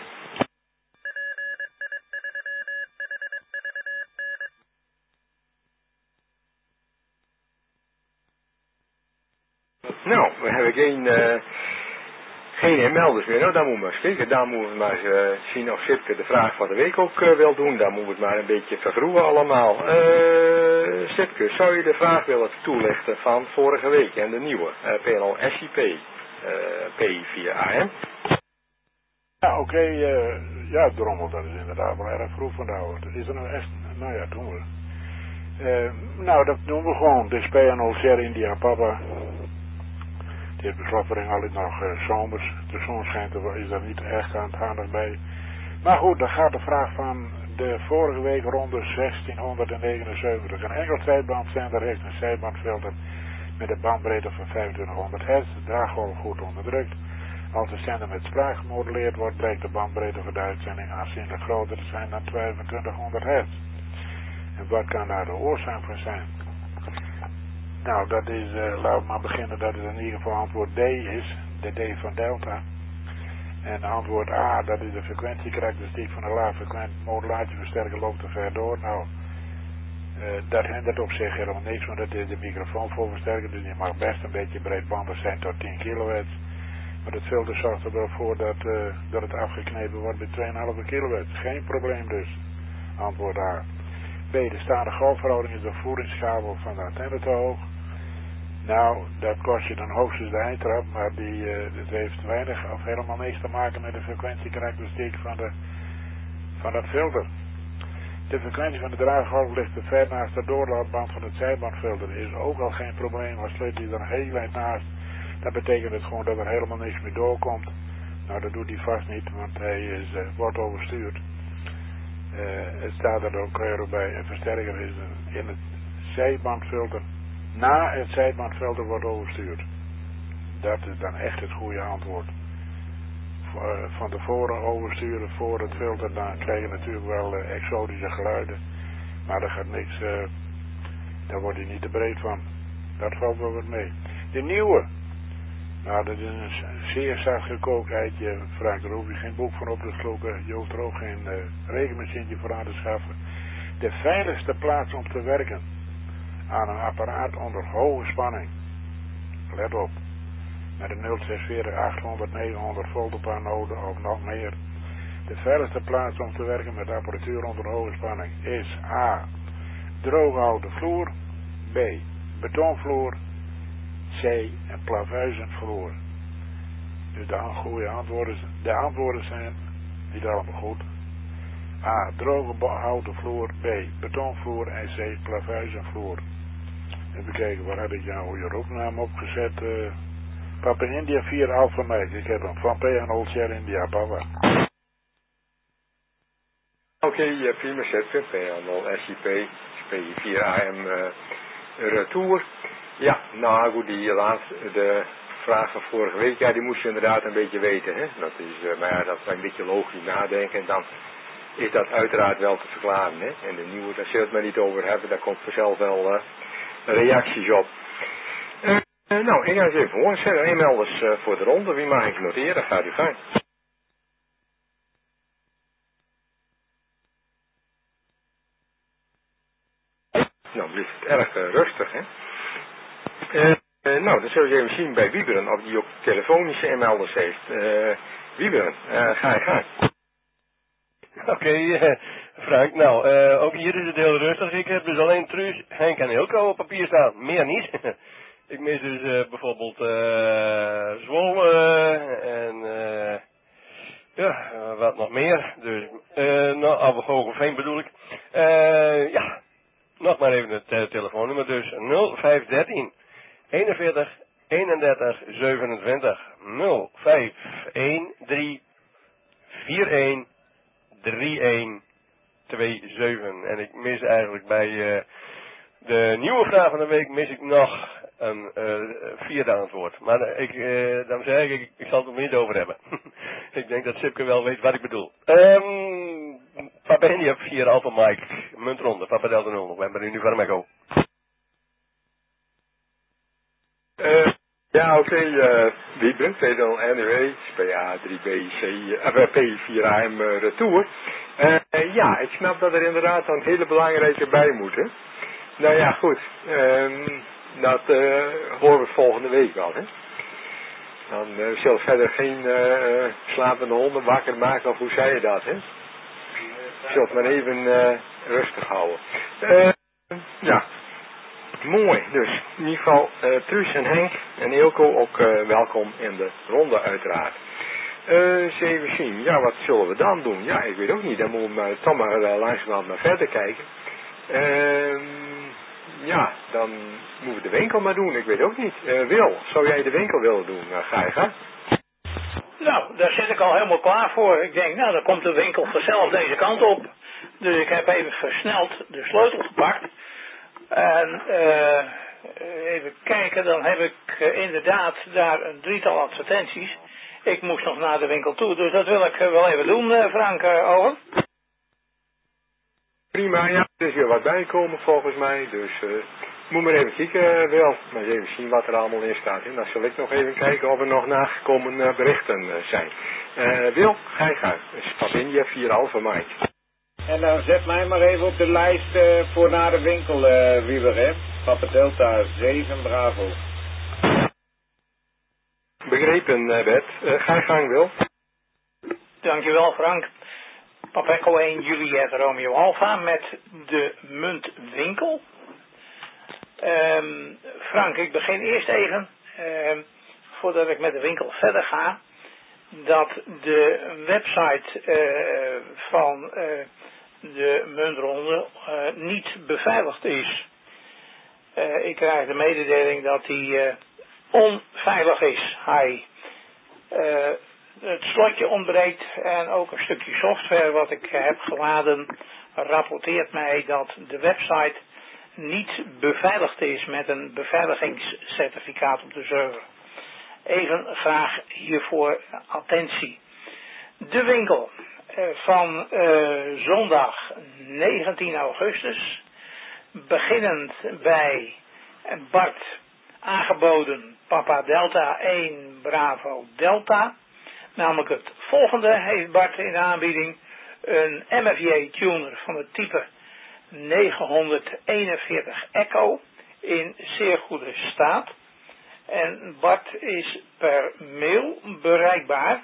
Nou, we hebben geen, uh, geen inmelders meer. Nou, dan moeten we maar kijken. Dan moeten we maar uh, zien of Sipke de vraag van de week ook uh, wil doen. Dan moeten we het maar een beetje vergroeven allemaal. Uh, Sipke, zou je de vraag willen toelichten van vorige week en de nieuwe uh, P N L S I P uh, P via A M? Ja, oké. Okay, uh, ja, drommel, dat is inderdaad wel erg vroeg vandaag. Is er nou echt... Nou ja, doen we. Uh, nou, dat doen we gewoon. Dit is P N L Sierra India Papa. Die besloffering altijd nog uh, zomers. De zon schijnt, er is daar niet echt aan het aandacht bij. Maar goed, dan gaat de vraag van de vorige week ronde zestienhonderdnegenenzeventig. Een enkel zijbandzender heeft een zijbandfilter met een bandbreedte van vijfentwintighonderd hertz. De draaggolf goed onderdrukt. Als de zender met spraak gemodelleerd wordt, blijkt de bandbreedte voor de uitzending aanzienlijk groter te zijn dan vijfentwintighonderd hertz. En wat kan daar de oorzaak van zijn? Nou, dat is, uh, laten we maar beginnen dat het in ieder geval antwoord D is, de D van Delta. En antwoord A, dat is de frequentiekarakteristiek van een laag frequent modulatieversterker loopt te ver door. Nou, uh, dat hindert op zich helemaal niks, want dat is de microfoonvolversterker, dus die mag best een beetje breedbandig zijn tot tien kilohertz. Maar het filter zorgt er wel voor dat, uh, dat het afgeknepen wordt bij twee komma vijf kilohertz. Geen probleem dus. Antwoord A. B, de staande golfverhouding is de voeringskabel van de antenne te hoog. Nou, dat kost je dan hoogstens de eindtrap, maar die, uh, dat heeft weinig of helemaal niks te maken met de frequentiekarakteristiek van, de, van dat filter. De frequentie van de draaggolf ligt te ver naast de doorlaatband van het zijbandfilter. Is ook al geen probleem, als sleut hij er heel eind naast. Dat betekent het gewoon dat er helemaal niks meer doorkomt. Nou, dat doet hij vast niet, want hij is, uh, wordt overstuurd. Uh, het staat er ook weer bij, een versterker is een, in het zijbandfilter, na het zijbandfilter wordt overstuurd. Dat is dan echt het goede antwoord. Uh, van tevoren oversturen voor het filter, dan krijg je natuurlijk wel uh, exotische geluiden. Maar er gaat niks, uh, daar wordt hij niet te breed van. Dat valt wel wat mee. De nieuwe. Nou, dat is een zeer zacht gekookt eitje, Frank. Daar hoef je geen boek van op te slokken. Je hoeft er ook geen uh, rekenmachientje voor aan te schaffen. De veiligste plaats om te werken aan een apparaat onder hoge spanning. Let op. Met een nul zesveertig achthonderd negenhonderd volt op aanode of nog meer. De veiligste plaats om te werken met apparatuur onder hoge spanning is A. Drooghouten vloer. B. Betonvloer. C. En plavuizenvloer. Dus de goede antwoorden, de antwoorden zijn niet allemaal goed. A. Droge houten vloer. B. Betonvloer. En C. Plavuizenvloer. Even kijken, waar heb ik jou je roepnaam opgezet? Uh, Papa India vier Alpha Mike. Ik heb hem van P N L Sierra India Papa. Oké, okay, je hebt prima zetten. P N L S I P, P vier A M uh, retour. Ja, nou goed, die laatste, de vraag van vorige week, ja, die moest je inderdaad een beetje weten, hè. Dat is, uh, maar ja, dat is een beetje logisch nadenken en dan is dat uiteraard wel te verklaren, hè. En de nieuwe, daar zul je het maar niet over hebben, daar komt vanzelf wel uh, reacties op. Uh, uh, nou, ik ga eens even horen, zijn er inmelders uh, voor de ronde, wie mag ik noteren, gaat u gang. Nou, blijft het erg uh, rustig, hè. Uh, uh, nou, dan zullen we even zien bij Wieberen of die ook telefonische inmelders heeft. Uh, Wieberen, uh, ga je gang. Oké, okay, uh, Frank, nou, uh, ook hier is het heel rustig. Ik heb dus alleen Truus, Henk en Hilco op papier staan, meer niet. Ik mis dus uh, bijvoorbeeld uh, Zwolle uh, en uh, ja, uh, wat nog meer. Dus, uh, nou, Alphen bedoel ik. Uh, ja, nog maar even het uh, telefoonnummer dus nul vijf een drie eenenveertig eenendertig zevenentwintig nul vijf een drie vier een drie een twee zeven. En ik mis eigenlijk bij uh, de nieuwe vraag van de week mis ik nog een uh, vierde antwoord. Maar uh, ik, uh, dan zeg ik, ik, ik zal het er niet over hebben. Ik denk dat Sipke wel weet wat ik bedoel. Um, Papa India vier Alpha Mike, muntronde, Papa Delta nul, we hebben een uniform echo. Uh, Ja, oké, okay, uh, Wiebe, Vedel N W, P A drie B C, uh, P vier A M uh, Retour. Uh, uh, ja, ik snap dat er inderdaad een hele belangrijke bij moet, hè. Nou ja, goed, um, dat uh, horen we volgende week wel, hè. Dan uh, zullen verder geen uh, slapende honden wakker maken, of hoe zei je dat, hè? Je zult maar even uh, rustig houden. Uh, ja, mooi. Dus in ieder geval uh, Truus en Henk en Eelco ook uh, welkom in de ronde uiteraard. Uh, eens even zien. Ja, wat zullen we dan doen? Ja, ik weet ook niet. Dan moeten we maar, toch maar uh, langzamerhand naar verder kijken. Uh, ja, dan moeten we de winkel maar doen. Ik weet ook niet. Uh, Wil, zou jij de winkel willen doen? Uh, ga je gaan? Nou, daar zit ik al helemaal klaar voor. Ik denk, nou, dan komt de winkel vanzelf deze kant op. Dus ik heb even versneld de sleutel gepakt. En uh, even kijken, dan heb ik uh, inderdaad daar een drietal advertenties. Ik moest nog naar de winkel toe, dus dat wil ik uh, wel even doen, uh, Frank, uh, over. Prima, ja, er is weer wat bijkomen volgens mij, dus uh, moet maar even kijken, uh, Wil. Maar eens even zien wat er allemaal in staat. En dan zal ik nog even kijken of er nog nagekomen uh, berichten uh, zijn. Uh, Wil, ga je gaan. Stap in, je vier halve maart. En dan zet mij maar even op de lijst uh, voor naar de winkel, uh, Wieber, hè. Papa Delta zeven, Bravo. Begrepen, uh, Bert. Uh, ga je gang, Wil. Dankjewel, Frank. Papa Echo één, Juliet Romeo Alpha met de muntwinkel. Um, Frank, ik begin eerst even, um, voordat ik met de winkel verder ga, dat de website uh, van uh, de muntronde uh, niet beveiligd is. Uh, ik krijg de mededeling dat die uh, onveilig is. Hij, uh, het slotje ontbreekt en ook een stukje software wat ik heb geladen rapporteert mij dat de website niet beveiligd is met een beveiligingscertificaat op de server. Even graag hiervoor attentie. De winkel uh, van uh, zondag negentien augustus, beginnend bij Bart, aangeboden Papa Delta één Bravo Delta. Namelijk het volgende heeft Bart in de aanbieding: een M F J tuner van het type negenhonderdeenenveertig Echo in zeer goede staat. En Bart is per mail bereikbaar.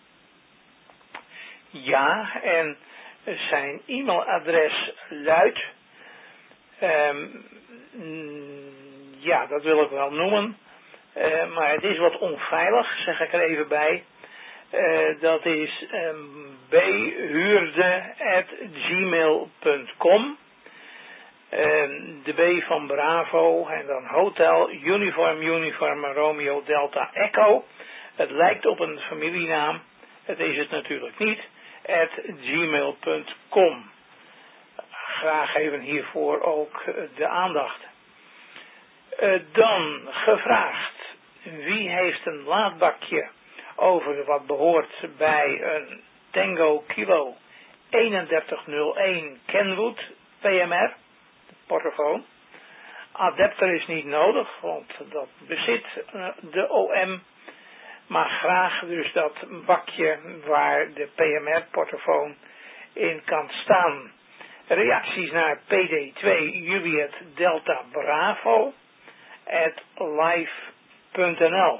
Ja, en zijn e-mailadres luidt, um, ja, dat wil ik wel noemen, uh, maar het is wat onveilig, zeg ik er even bij. Uh, dat is um, b huurde at gmail punt com. Uh, de B van Bravo en dan Hotel Uniform Uniform Romeo Delta Echo. Het lijkt op een familienaam. Het is het natuurlijk niet. At gmail punt com. Graag even hiervoor ook de aandacht. Uh, dan gevraagd. Wie heeft een laadbakje over wat behoort bij een Tango Kilo eenendertig nul één Kenwood P M R, portofoon. Adapter is niet nodig, want dat bezit de O M. Maar graag dus dat bakje waar de P M R portofoon in kan staan. Reacties naar P D twee Juliet Delta Bravo at live punt n l.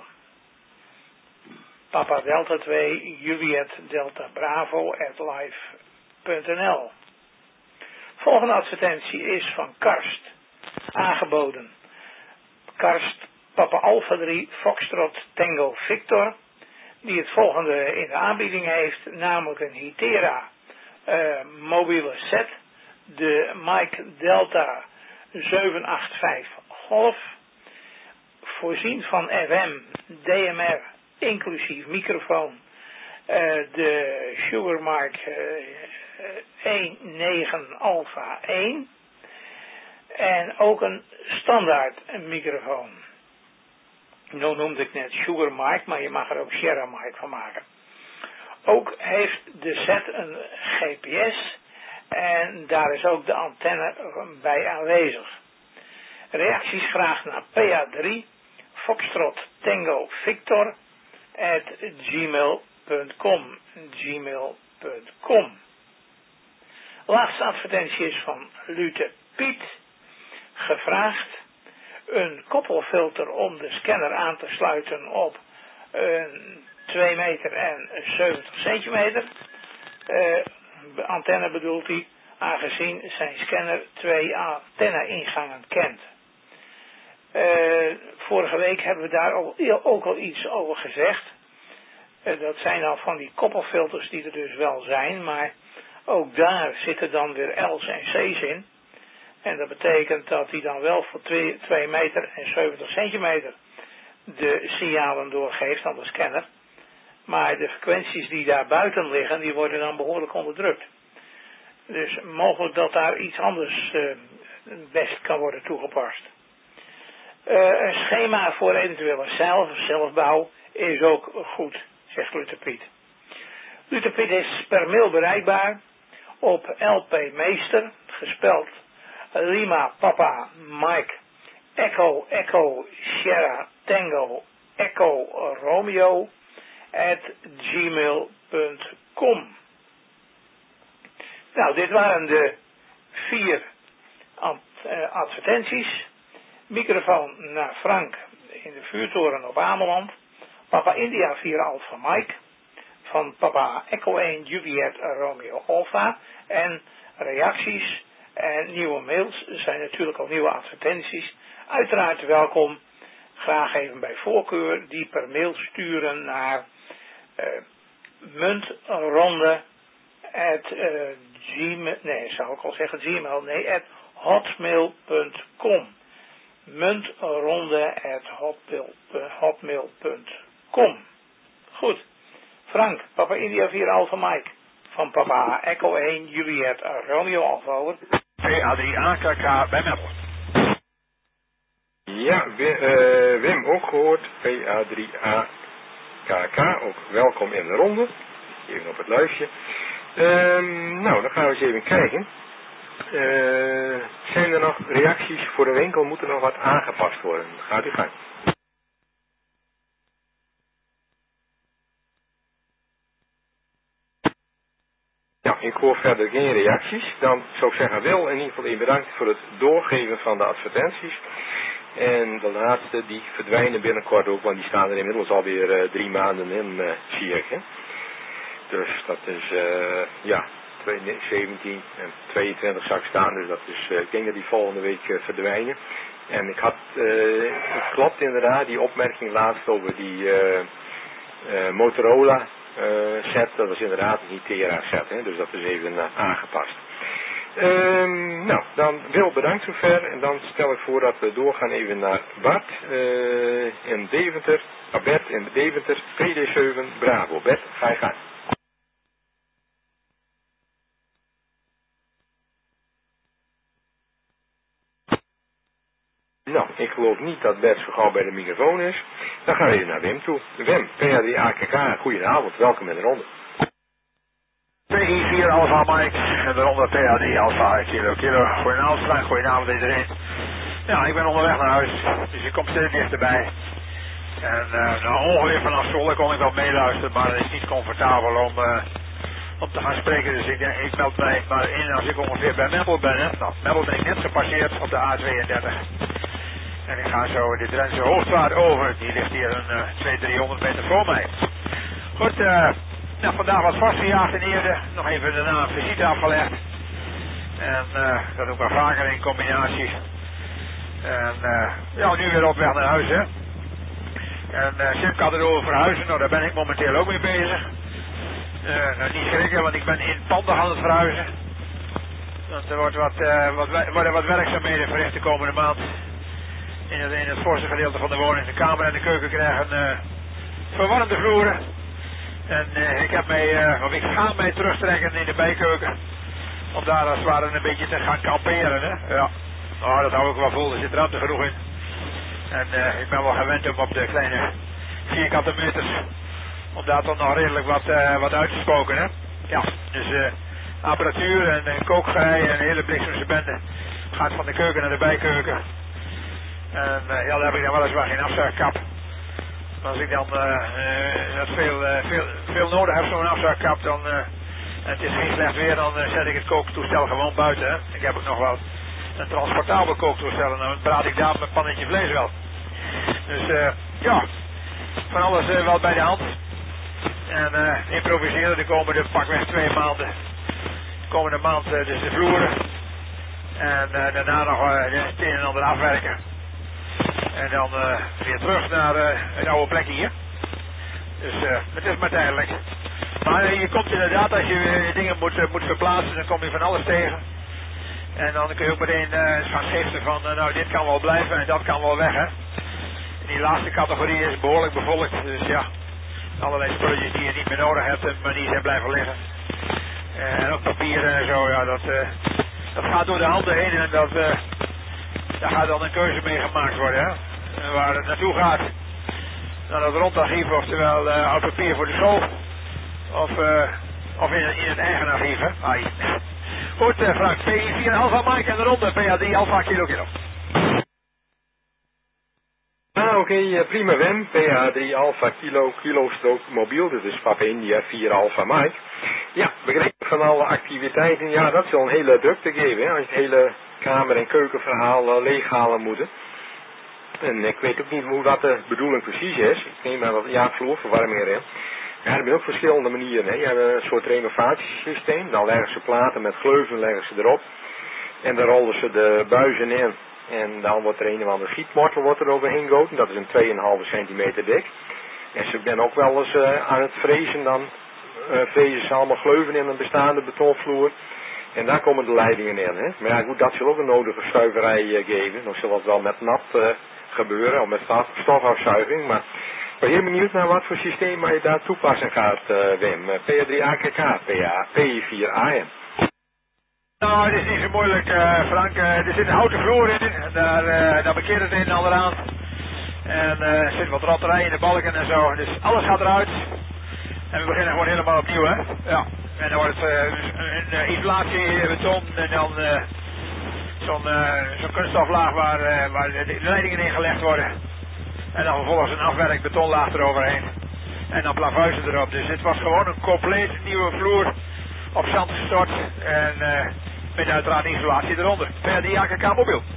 Papa Delta twee Juliet Delta Bravo at live punt n l. Volgende advertentie is van Karst, aangeboden. Karst Papa Alpha drie Foxtrot Tango Victor, die het volgende in de aanbieding heeft, namelijk een Hitera uh, mobiele set, de Mike Delta zeven acht vijf Golf, voorzien van F M, D M R, inclusief microfoon, uh, de Sugarmark uh, één negen Alpha één en ook een standaard microfoon. Nu noemde ik net Sugarmark, maar je mag er ook Sierramark van maken. Ook heeft de set een G P S en daar is ook de antenne bij aanwezig. Reacties graag naar P A drie Foxtrot Tango Victor at gmail punt com. gmail punt com. Laatste advertentie is van Lute Piet. Gevraagd een koppelfilter om de scanner aan te sluiten op een twee meter en zeventig centimeter. Uh, antenne bedoelt hij, aangezien zijn scanner twee antenne-ingangen kent. Uh, vorige week hebben we daar ook, ook al iets over gezegd. Uh, dat zijn al van die koppelfilters die er dus wel zijn, maar ook daar zitten dan weer L's en C's in. En dat betekent dat hij dan wel voor twee meter en zeventig centimeter de signalen doorgeeft aan de scanner. Maar de frequenties die daar buiten liggen, die worden dan behoorlijk onderdrukt. Dus mogelijk dat daar iets anders uh, best kan worden toegepast. Uh, een schema voor eventuele zelf, zelfbouw is ook goed, zegt Luther Piet. Luther Piet is per mail bereikbaar op L P Meester, gespeld Lima Papa Mike Echo Echo Sierra Tango Echo Romeo at gmail punt com. Nou, dit waren de vier advertenties. Microfoon naar Frank in de vuurtoren op Ameland. Papa India vier Alpha Mike. Van Papa Echo één Juliet Romeo Alpha. En reacties en nieuwe mails zijn natuurlijk al nieuwe advertenties. Uiteraard welkom. Graag even bij voorkeur die per mail sturen naar uh, muntronde at uh, gmail, nee, zou ik al zeggen gmail, nee, at hotmail punt com. muntronde at hotmail punt com. Goed. Frank, Papa India vier Alpha Mike. Van Papa Echo één Juliet Romeo Alpha over. P A drie A K K bij Meppel. Ja, Wim, uh, Wim ook gehoord. P A drie A K K, ook welkom in de ronde. Even op het luisje. Um, nou, dan gaan we eens even kijken. Uh, zijn er nog reacties voor de winkel? Moet er nog wat aangepast worden? Gaat u gang. Nou, ik hoor verder geen reacties. Dan zou ik zeggen, Wil, in ieder geval even bedankt voor het doorgeven van de advertenties. En de laatste, die verdwijnen binnenkort ook, want die staan er inmiddels alweer uh, drie maanden in, uh, zie ik. Hè? Dus dat is, uh, ja, zeventien en tweeëntwintig zou ik staan, dus dat is, uh, ik denk dat die volgende week uh, verdwijnen. En ik had, uh, het klopt inderdaad, die opmerking laatst over die uh, uh, Motorola uh, set, dat was inderdaad een Itera set, hè? Dus dat is even uh, aangepast. Um, nou, dan Wil bedankt zover en dan stel ik voor dat we doorgaan even naar Bart uh, in Deventer, uh, Bert in Deventer, P D zeven, Bravo. Bert, ga je gang. Nou, ik geloof niet dat Bert zo gauw bij de microfoon is. Dan gaan we even naar Wim toe. Wim, P A drie A K K, goedenavond, welkom in de ronde. P I vier Alpha Mike en de ronde P A drie Alpha Kilo Kilo. Goedenavond Frank, goedenavond iedereen. Ja, ik ben onderweg naar huis, dus ik kom steeds dichterbij. En uh, nou, ongeveer vanaf Zwolle kon ik wel meeluisteren, maar het is niet comfortabel om, uh, om te gaan spreken. Dus ik, ik meld mij maar in als ik ongeveer bij Meppel ben. Hè. Nou, Meppel ben ik net gepasseerd op de A tweeëndertig. En ik ga zo de Drentse Hoofdvaart over. Die ligt hier een uh, tweehonderd, driehonderd meter voor mij. Goed, uh, nou, vandaag was vastgejaagd in Eerde. Nog even daarna een visite afgelegd. En uh, dat ook wel vaker in combinatie. En uh, ja, nu weer op weg naar huis, hè. En uh, Sim had het over verhuizen. Nou, daar ben ik momenteel ook mee bezig. Uh, nou, niet schrikken, want ik ben in panden aan het verhuizen. Want er wordt wat, uh, wat, worden wat werkzaamheden verricht de komende maand. In het, in het voorste gedeelte van de woning. De kamer en de keuken krijgen uh, verwarmde vloeren. En uh, ik heb mij, uh, of ik ga mij terugtrekken in de bijkeuken. Om daar als het ware een beetje te gaan kamperen. Hè? Ja. Oh, dat hou ik wel vol, er zit ruimte genoeg in. En uh, ik ben wel gewend om op de kleine vierkante meters, om daar toch nog redelijk wat, uh, wat uit te spoken. Hè? Ja, dus uh, apparatuur en uh, kookvrij en een hele bliksemse bende gaat van de keuken naar de bijkeuken. En uh, ja, daar heb ik dan weliswaar geen afzuigkap. Als ik dan uh, uh, dat veel, uh, veel, veel nodig heb, zo'n afzuigkap, dan uh, het is geen slecht weer, dan uh, zet ik het kooktoestel gewoon buiten. Hè. Ik heb ook nog wel een transportabel kooktoestel en dan braad ik daar mijn pannetje vlees wel. Dus uh, ja, van alles uh, wel bij de hand. En uh, improviseren de komende pakweg twee maanden. De komende maand uh, dus de vloeren. En uh, daarna nog uh, het een en ander afwerken. En dan uh, weer terug naar uh, het oude plek hier. Dus uh, het is maar tijdelijk. Maar uh, je komt inderdaad, als je uh, dingen moet, uh, moet verplaatsen, dan kom je van alles tegen. En dan kun je ook meteen uh, gaan schiften van, uh, nou dit kan wel blijven en dat kan wel weg, hè. En die laatste categorie is behoorlijk bevolkt. Dus ja, allerlei spulletjes die je niet meer nodig hebt, maar die zijn blijven liggen. Uh, en ook papieren en zo, ja, dat, uh, dat gaat door de handen heen en dat... Uh, Daar gaat dan een keuze mee gemaakt worden, hè. En waar het naartoe gaat. Naar dat rondarchief, oftewel uh, oud papier voor de school. Of, uh, of in, in het eigen archief, hè. Ai. Goed, uh, Frank. P I vier Alpha Mike en de ronde. P A drie Alpha Kilo Kilo. Ah, oké, okay, uh, prima Wim. P A drie Alpha Kilo Kilo strook mobiel. Dit is Papa India vier Alpha Mike. Ja, begrepen van alle activiteiten. Ja, dat zal een hele drukte geven, hè. Als je het hele kamer- en keukenverhaal uh, leeghalen moeten. En ik weet ook niet hoe dat de bedoeling precies is. Ik neem aan dat ja, vloerverwarming erin. Ja, er zijn ook verschillende manieren. Hè. Je hebt een soort renovatiesysteem. Dan leggen ze platen met gleuven leggen ze erop. En dan rollen ze de buizen in. En dan wordt er een of andere gietmortel wordt er overheen gegoten. Dat is een twee komma vijf centimeter dik. En ze zijn ook wel eens uh, aan het frezen. Dan uh, frezen ze allemaal gleuven in een bestaande betonvloer. En daar komen de leidingen in. Hè? Maar ja, goed, dat zal ook een nodige stuiverij uh, geven. Dan zal dat wel met nat uh, gebeuren, of met stof, stofafzuiging. Maar ik ben heel benieuwd naar wat voor systeem je daar toepassen gaat, uh, Wim. Uh, P A drie A K K, P I vier A M. Nou, het is niet zo moeilijk, uh, Frank. Uh, er zit een houten vloer in. Daar, uh, daar bekeert het een en ander aan. En uh, er zit wat rotterij in de balken en zo. Dus alles gaat eruit. En we beginnen gewoon helemaal opnieuw, hè. Ja. En dan wordt het uh, een uh, isolatie beton en dan uh, zo'n uh, zo'n kunststoflaag waar, uh, waar de, de leidingen in gelegd worden. En dan vervolgens een afwerk betonlaag eroverheen. En dan plavuizen erop. Dus dit was gewoon een compleet nieuwe vloer op zand gestort. En uh, met uiteraard isolatie eronder. P A drie A K K mobiel.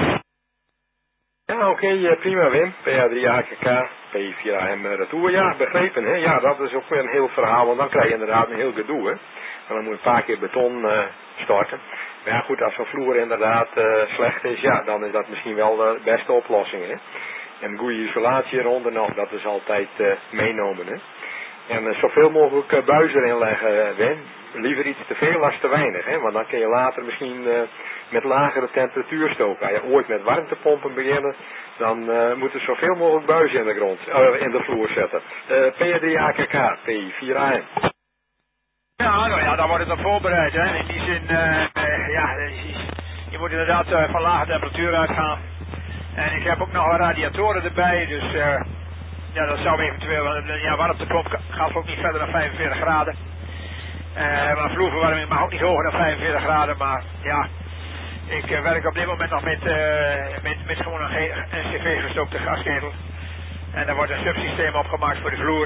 Ja, oké, okay, uh, prima Wim. P A drie A K K. P I vier A M retour, ja, begrepen, hè. Ja, dat is ook weer een heel verhaal, want dan krijg je inderdaad een heel gedoe, hè. En dan moet je een paar keer beton uh, storten. Maar ja, goed, als zo'n vloer inderdaad uh, slecht is, ja, dan is dat misschien wel de beste oplossing, hè. En goede isolatie eronder, nou, dat is altijd uh, meenomen, hè. En uh, zoveel mogelijk uh, buizen erin leggen, uh, Wim. Liever iets te veel als te weinig, hè. Want dan kun je later misschien uh, met lagere temperatuur stoken. Als je ooit met warmtepompen beginnen, dan uh, moeten er zoveel mogelijk buizen in de grond, uh, in de vloer zetten. Uh, P A drie A K K, P I vier A M. Ja, nou ja, dan wordt het op voorbereid, hè. In die zin, uh, uh, ja, je moet inderdaad uh, van lage temperatuur uitgaan. En ik heb ook nog radiatoren erbij, dus uh, ja, dat zou eventueel, uh, ja, warmtepomp gaat ook niet verder dan vijfenveertig graden. Uh, maar vloerverwarming mag ook niet hoger dan vijfenveertig graden, maar ja, ik uh, werk op dit moment nog met, uh, met, met gewoon een, een C V-gestookte gasketel. En daar wordt een subsysteem opgemaakt voor de vloer.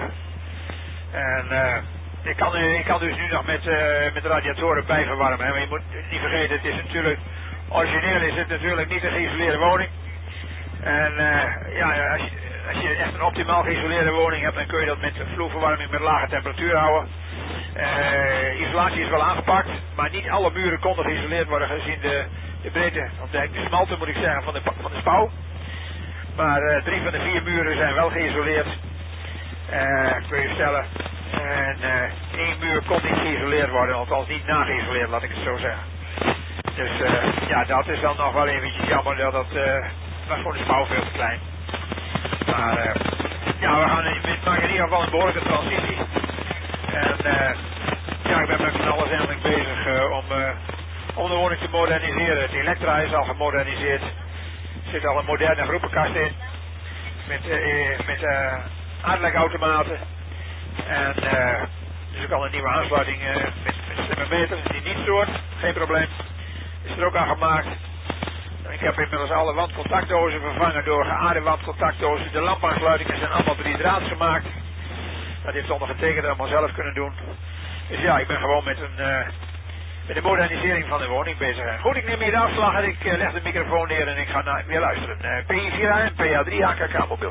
En uh, ik, kan, ik kan dus nu nog met, uh, met de radiatoren bijverwarmen. Hè. Maar je moet niet vergeten, het is natuurlijk, origineel is het natuurlijk niet een geïsoleerde woning. En uh, ja, als je, als je echt een optimaal geïsoleerde woning hebt, dan kun je dat met vloerverwarming met lage temperatuur houden. Uh, isolatie is wel aangepakt, maar niet alle muren konden geïsoleerd worden gezien de, de breedte, of de, de smalte moet ik zeggen, van de, van de spouw. Maar uh, drie van de vier muren zijn wel geïsoleerd, uh, kun je stellen. En uh, één muur kon niet geïsoleerd worden, althans niet nageïsoleerd, laat ik het zo zeggen. Dus uh, ja, dat is dan nog wel eventjes jammer, dat dat uh, was voor de spouw veel te klein. Maar uh, ja, we gaan we maken in ieder geval een behoorlijke transitie. En uh, ja, ik ben met van alles eigenlijk bezig uh, om, uh, om de woning te moderniseren. Het elektra is al gemoderniseerd. Er zit al een moderne groepenkast in. Met, uh, met uh, aanlegautomaten. En uh, dus ook al een nieuwe aansluiting uh, met, met slimmermeter die niet stoort. Geen probleem. Is er ook aan gemaakt. Ik heb inmiddels alle wandcontactdozen vervangen door geaarde wandcontactdozen. De lampaansluitingen zijn allemaal drie draads gemaakt. Dat heeft ondergetekend allemaal zelf kunnen doen. Dus ja, ik ben gewoon met een, uh, met de modernisering van de woning bezig. Goed, ik neem hier de afslag en ik uh, leg de microfoon neer en ik ga naar, weer luisteren. Uh, P I vier A M, P A drie H K K mobiel.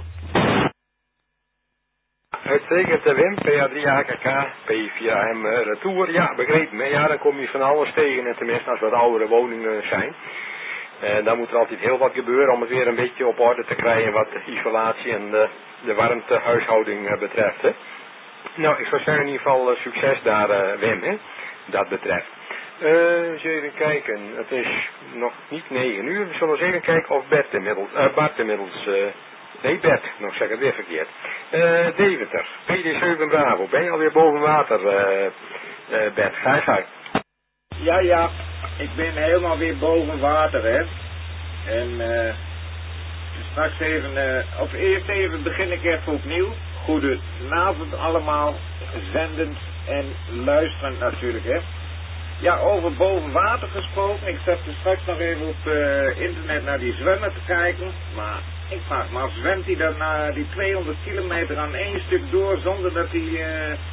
Uitstekend, Wim, P A drie H K K, P I vier A M uh, retour. Ja, begrepen. Ja, dan kom je van alles tegen. En tenminste als wat oudere woningen zijn. Uh, dan moet er altijd heel wat gebeuren om het weer een beetje op orde te krijgen wat de isolatie en de, de warmtehuishouding uh, betreft. Hè. Nou, ik zou zeggen in ieder geval uh, succes daar, uh, Wim, hè, dat betreft. Uh, eens even kijken, het is nog niet negen uur. We zullen eens even kijken of Bert inmiddels, uh, Bart inmiddels, uh, nee Bert, nog zeg het weer verkeerd. Uh, Deventer, P D zeven Bravo, ben je alweer boven water, uh, uh, Bert, ga je gang. Ja, ja, ik ben helemaal weer boven water, hè. En uh, straks even, uh, of eerst even begin ik even opnieuw. Goedenavond allemaal, zendend en luisterend natuurlijk, hè. Ja, over boven water gesproken. Ik zat er straks nog even op uh, internet naar die zwemmer te kijken. Maar ik vraag me af, zwemt hij dan uh, die tweehonderd kilometer aan één stuk door zonder dat hij uh,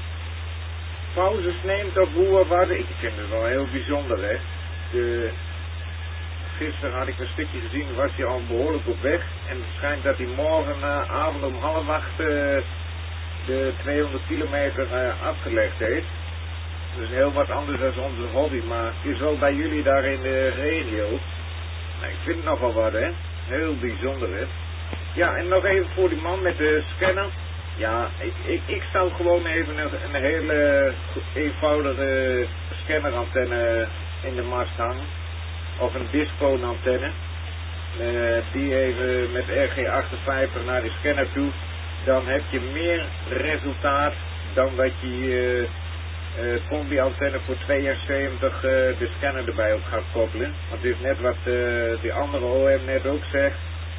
pauzes neemt of hoe of wat? Ik vind het wel heel bijzonder, hè. De, gisteren had ik een stukje gezien, was hij al behoorlijk op weg. En het schijnt dat hij morgenavond uh, om half acht uh, de tweehonderd kilometer uh, afgelegd heeft. Dat is heel wat anders dan onze hobby, maar het is wel bij jullie daar in de regio. Nou, ik vind het nogal wat, hè. Heel bijzonder, hè. Ja, en nog even voor die man met de scanner. Ja, ik, ik, ik zou gewoon even een, een hele eenvoudige scannerantenne in de mast hangen. Of een Dispo-antenne. Uh, die even met R G achtenvijftig naar de scanner toe. Dan heb je meer resultaat dan dat je uh, uh, combi-antenne voor tweeënzeventig uh, de scanner erbij op gaat koppelen. Want het is net wat uh, die andere O M net ook zegt.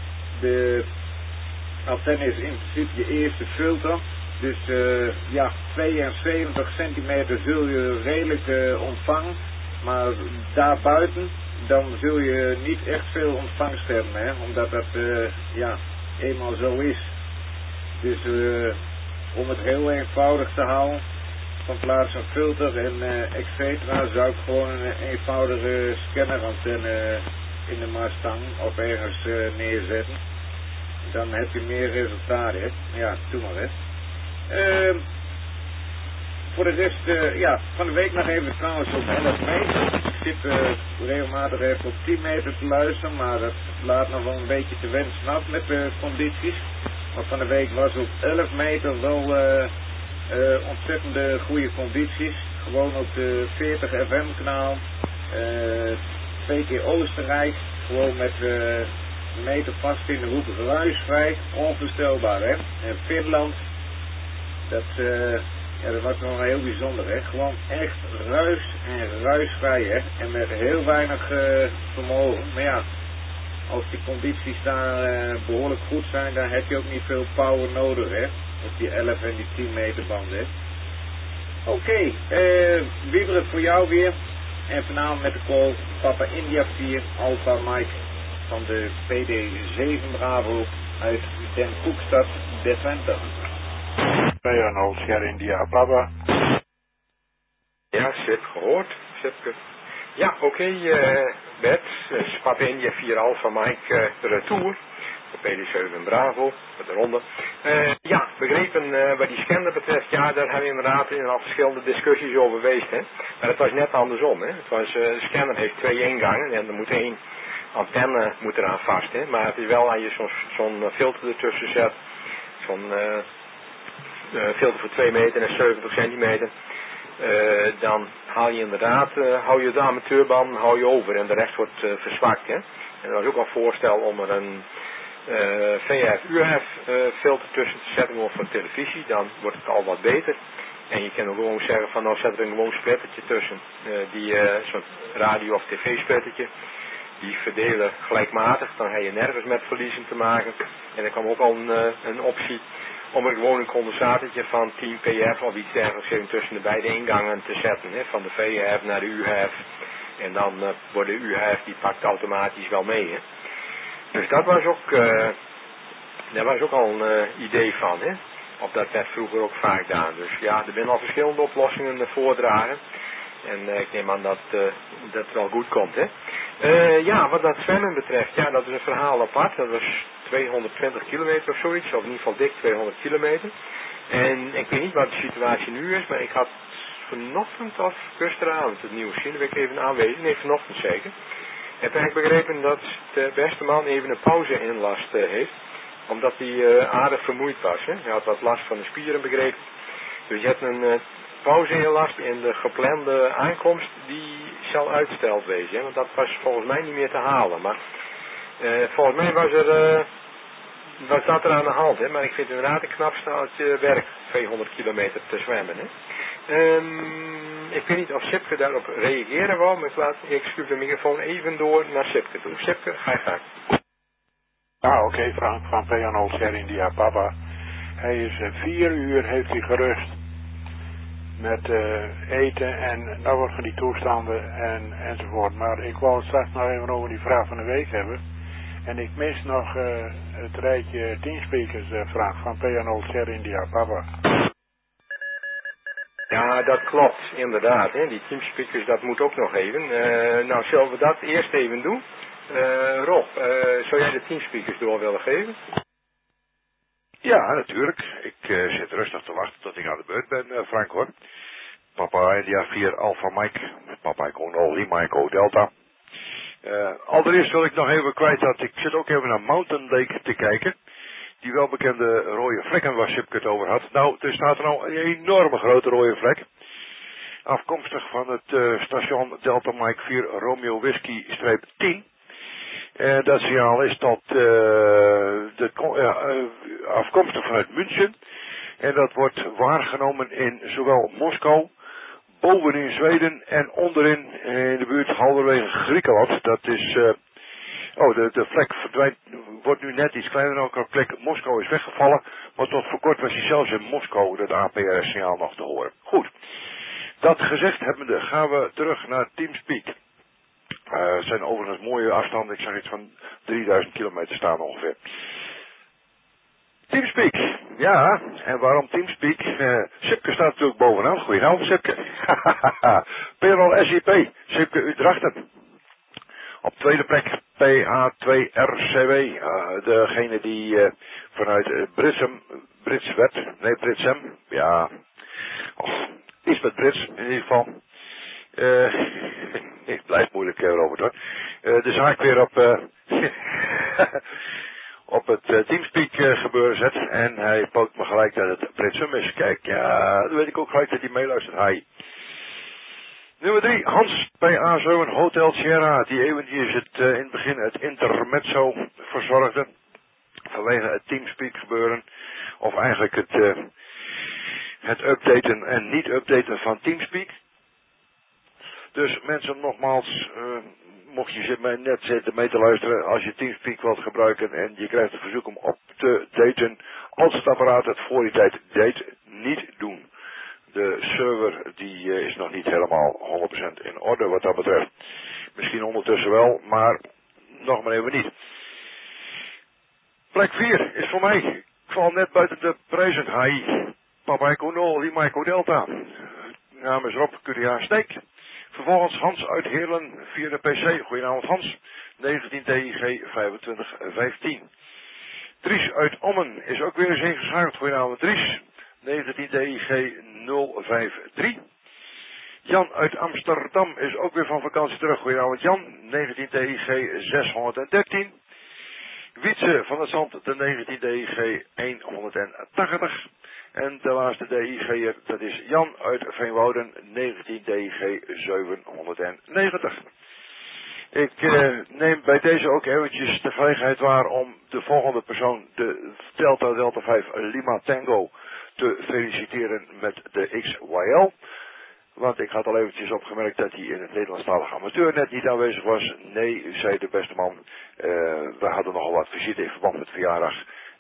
De antenne is in principe je eerste filter. Dus uh, ja, tweeënzeventig centimeter zul je redelijk uh, ontvangen. Maar daarbuiten, dan zul je niet echt veel ontvangst hebben, hè. Omdat dat uh, ja, eenmaal zo is. Dus uh, om het heel eenvoudig te houden, van plaats van filter en uh, et cetera, zou ik gewoon een eenvoudige scannerantenne in de mast hangen of ergens uh, neerzetten. Dan heb je meer resultaten, hè. Ja, doe maar, hè. Uh, voor de rest, uh, ja, van de week nog even trouwens op elf meter. Ik zit uh, regelmatig even op tien meter te luisteren, maar dat laat nog wel een beetje te wensen af met de condities. Maar van de week was op elf meter wel uh, uh, ontzettende goede condities. Gewoon op de veertig F M kanaal. Uh, twee keer Oostenrijk. Gewoon met uh, een meter vast in de hoek ruisvrij. Onvoorstelbaar, hè. En Finland. Dat, uh, ja, dat was nog heel bijzonder, hè. Gewoon echt ruis en ruisvrij, hè. En met heel weinig uh, vermogen. Maar ja, als die condities daar uh, behoorlijk goed zijn, dan heb je ook niet veel power nodig, hè. Op die elf en die tien meter band, hè. Oké, okay, uh, Wieberen voor jou weer. En vanavond met de call Papa India vier Alpha Mike van de P D zeven Bravo uit Den Koekstad, de Twente. Leonel, Sierra India, Papa. Ja, Sip, gehoord. Sipke. Ja, oké, okay, uh, Bert. Dus Papa India vier Alpha Mike uh, retour. De P D zeven Bravo, met de ronde. Uh, ja, begrepen uh, wat die scanner betreft, ja, daar hebben we inderdaad in al verschillende discussies over geweest, hè. Maar het was net andersom, hè. Het was, uh, de scanner heeft twee ingangen en er moet één antenne moet eraan vast, hè. Maar het is wel, als je zo'n zo'n filter ertussen zet, zo'n uh, uh, filter voor twee meter en zeventig centimeter, uh, dan haal je inderdaad, uh, hou je de amateurband, hou je over en de rest wordt uh, verzwakt, hè. En er was ook al voorstel om er een Uh, V F U F uh, filter tussen te zetten of voor televisie, dan wordt het al wat beter. En je kan ook gewoon zeggen van nou zet er een gewoon splittertje tussen, uh, die uh, zo'n radio of tv splittertje, die verdelen gelijkmatig, dan heb je nergens met verliezen te maken. En er kwam ook al een, uh, een optie om er gewoon een condensatortje van tien P F of iets dergelijks even tussen de beide ingangen te zetten. Hè, van de V H F naar de U H F. En dan uh, wordt de U H F, die pakt automatisch wel mee. Hè. Dus dat was ook, uh, daar was ook al een uh, idee van. Hè. Of dat werd vroeger ook vaak gedaan. Dus ja, er zijn al verschillende oplossingen uh, voordragen. En uh, ik neem aan dat uh, dat wel goed komt. Hè. Uh, ja, wat dat zwemmen betreft, ja, dat is een verhaal apart. Dat was tweehonderdtwintig kilometer of zoiets, of in ieder geval dik tweehonderd kilometer. En ik weet niet wat de situatie nu is, maar ik had vanochtend of gisteravond het nieuws zien, daar ben ik even aanwezig, nee, vanochtend zeker. Ik heb eigenlijk begrepen dat de beste man even een pauze inlast uh, heeft, omdat hij uh, aardig vermoeid was. Hè. Hij had wat last van de spieren begrepen. Dus je hebt een uh, pauze inlast en de geplande aankomst, die zal uitgesteld wezen. Hè, want dat was volgens mij niet meer te halen. Maar uh, volgens mij was er... Uh, Wat staat er aan de hand, hè? Maar ik vind het inderdaad een knap staaltje werk, tweehonderd kilometer te zwemmen. Hè? Um, ik weet niet of Sipke daarop reageren wil, maar ik, laat, ik stuur de microfoon even door naar Sipke toe. Sipke, ga je gang. Ah, oké, okay, Frank van P N O Sierra India Papa. Hij is uh, vier uur heeft hij gerust met uh, eten en nou wat van die toestanden en, enzovoort. Maar ik wou het straks nog even over die vraag van de week hebben. En ik mis nog uh, het rijtje teamspeakers, uh, Frank, van P N O Sierra India Papa. Ja, dat klopt, inderdaad. Hè. Die teamspeakers, dat moet ook nog even. Uh, nou, zullen we dat eerst even doen? Uh, Rob, uh, zou jij de teamspeakers door willen geven? Ja, natuurlijk. Ik uh, zit rustig te wachten tot ik aan de beurt ben, uh, Frank, hoor. Papa India vier Alpha Mike, Papa Echo Lima Echo Delta. Uh, allereerst wil ik nog even kwijt dat ik zit ook even naar Mountain Lake te kijken. Die welbekende rode vlekken waar Sipke het over had. Nou, er staat er nou een enorme grote rode vlek. Afkomstig van het uh, station Delta Mike vier Romeo Whisky tien. En uh, dat signaal is tot uh, de, uh, uh, afkomstig vanuit München. En dat wordt waargenomen in zowel Moskou, bovenin Zweden en onderin in de buurt halverwege Griekenland. Dat is, uh, oh, de, de vlek verdwijnt, wordt nu net iets kleiner dan elke plek. Moskou is weggevallen, maar tot voor kort was hij zelfs in Moskou dat A P R S-signaal nog te horen. Goed, dat gezegd hebbende gaan we terug naar Teamspeak. Uh, het zijn overigens mooie afstanden, ik zag iets van drieduizend kilometer staan ongeveer. Teamspeak, ja, en waarom Teamspeak? Uh, Sipke staat natuurlijk bovenaan. Goedenavond, Sipke. P R O S I P, Sipke Utrechten. Op tweede plek P A twee R C W, uh, degene die uh, vanuit uh, Britsum, Brits werd, nee Britsum, ja, oh, iets met Brits in ieder geval. Uh, het blijft moeilijk, uh, Robert, hoor. Uh, de zaak weer op... Uh, op het uh, Teamspeak uh, gebeuren zet. En hij pookt me gelijk dat het Britsum is. Kijk, ja, dan weet ik ook gelijk dat hij meeluistert. Hi. Nummer drie, Hans bij A zeven Hotel Sierra. Die eventjes het, uh, in het begin het intermezzo verzorgde. Vanwege het Teamspeak gebeuren. Of eigenlijk het, uh, het updaten en niet updaten van Teamspeak. Dus mensen, nogmaals... Uh, mocht je net zitten mee te luisteren, als je Teamspeak wilt gebruiken en je krijgt een verzoek om op te daten, als het apparaat het voor die tijd deed, niet doen. De server die uh, is nog niet helemaal honderd procent in orde wat dat betreft. Misschien ondertussen wel, maar nog maar even niet. Plek vier is voor mij. Ik val net buiten de prijzen. Hi, Papa Echo nul, Lima Echo Delta. Naam is Rob Curia Steek. Vervolgens Hans uit Heerlen via de P C. Goedenavond Hans. negentien T I G vijfentwintig vijftien. Dries uit Ommen is ook weer eens ingeschakeld. Goedenavond Dries. negentien T I G nul vijf drie. Jan uit Amsterdam is ook weer van vakantie terug. Goedenavond Jan. negentien T I G zeshonderddertien. Wietse van het Zand de negentien T I G honderdtachtig. En de laatste D I G'er, dat is Jan uit Veenwouden, negentien D I G zevenhonderdnegentig. Ik uh, neem bij deze ook eventjes de gelegenheid waar om de volgende persoon, de Delta Delta vijf Lima Tango, te feliciteren met de X Y L. Want ik had al eventjes opgemerkt dat hij in het Nederlandstalige amateur net niet aanwezig was. Nee, zei de beste man, uh, we hadden nogal wat visite in verband met verjaardag.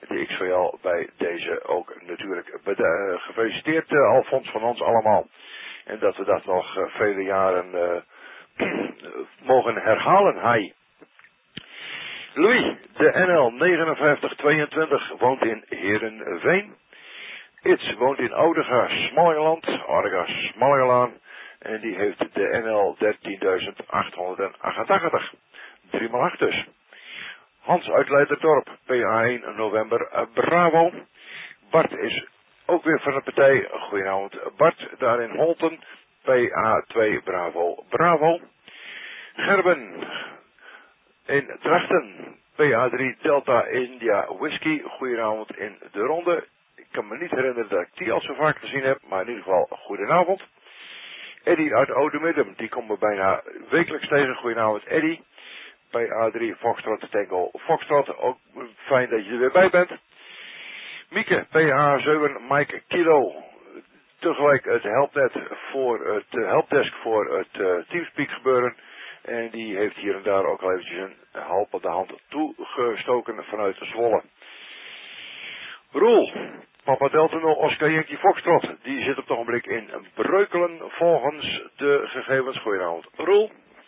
de X V L bij deze ook natuurlijk uh, gefeliciteerd, uh, Alfons, van ons allemaal. En dat we dat nog uh, vele jaren uh, mogen herhalen. Hi. Louis, de N L negenenvijftig tweeëntwintig, woont in Heerenveen. Its woont in Oudega, Smallingeland, Oudega, Smallingelaan. En die heeft de N L dertienduizend achthonderdachtachtig. drie maal acht dus. Hans uit Leiderdorp, P A één November, uh, Bravo. Bart is ook weer van de partij. Goedenavond Bart, daar in Holten, P A twee Bravo, Bravo. Gerben in Drachten, P A drie Delta India Whisky. Goedenavond in de ronde. Ik kan me niet herinneren dat ik die al zo vaak gezien heb, maar in ieder geval goedenavond. Eddie uit Oudemidden, die komen we bijna wekelijks tegen. Goedenavond Eddie. P A drie Foxtrot Tango Foxtrot, ook fijn dat je er weer bij bent. Mieke, P A zeven Mike Kilo, tegelijk het helpnet voor het helpdesk voor het uh, Teamspeak gebeuren. En die heeft hier en daar ook al eventjes een helpende hand toegestoken vanuit Zwolle. Roel, Papa Delta nul Oscar Yankee Foxtrot, die zit op het ogenblik in Breukelen volgens de gegevens. Goedenavond Roel.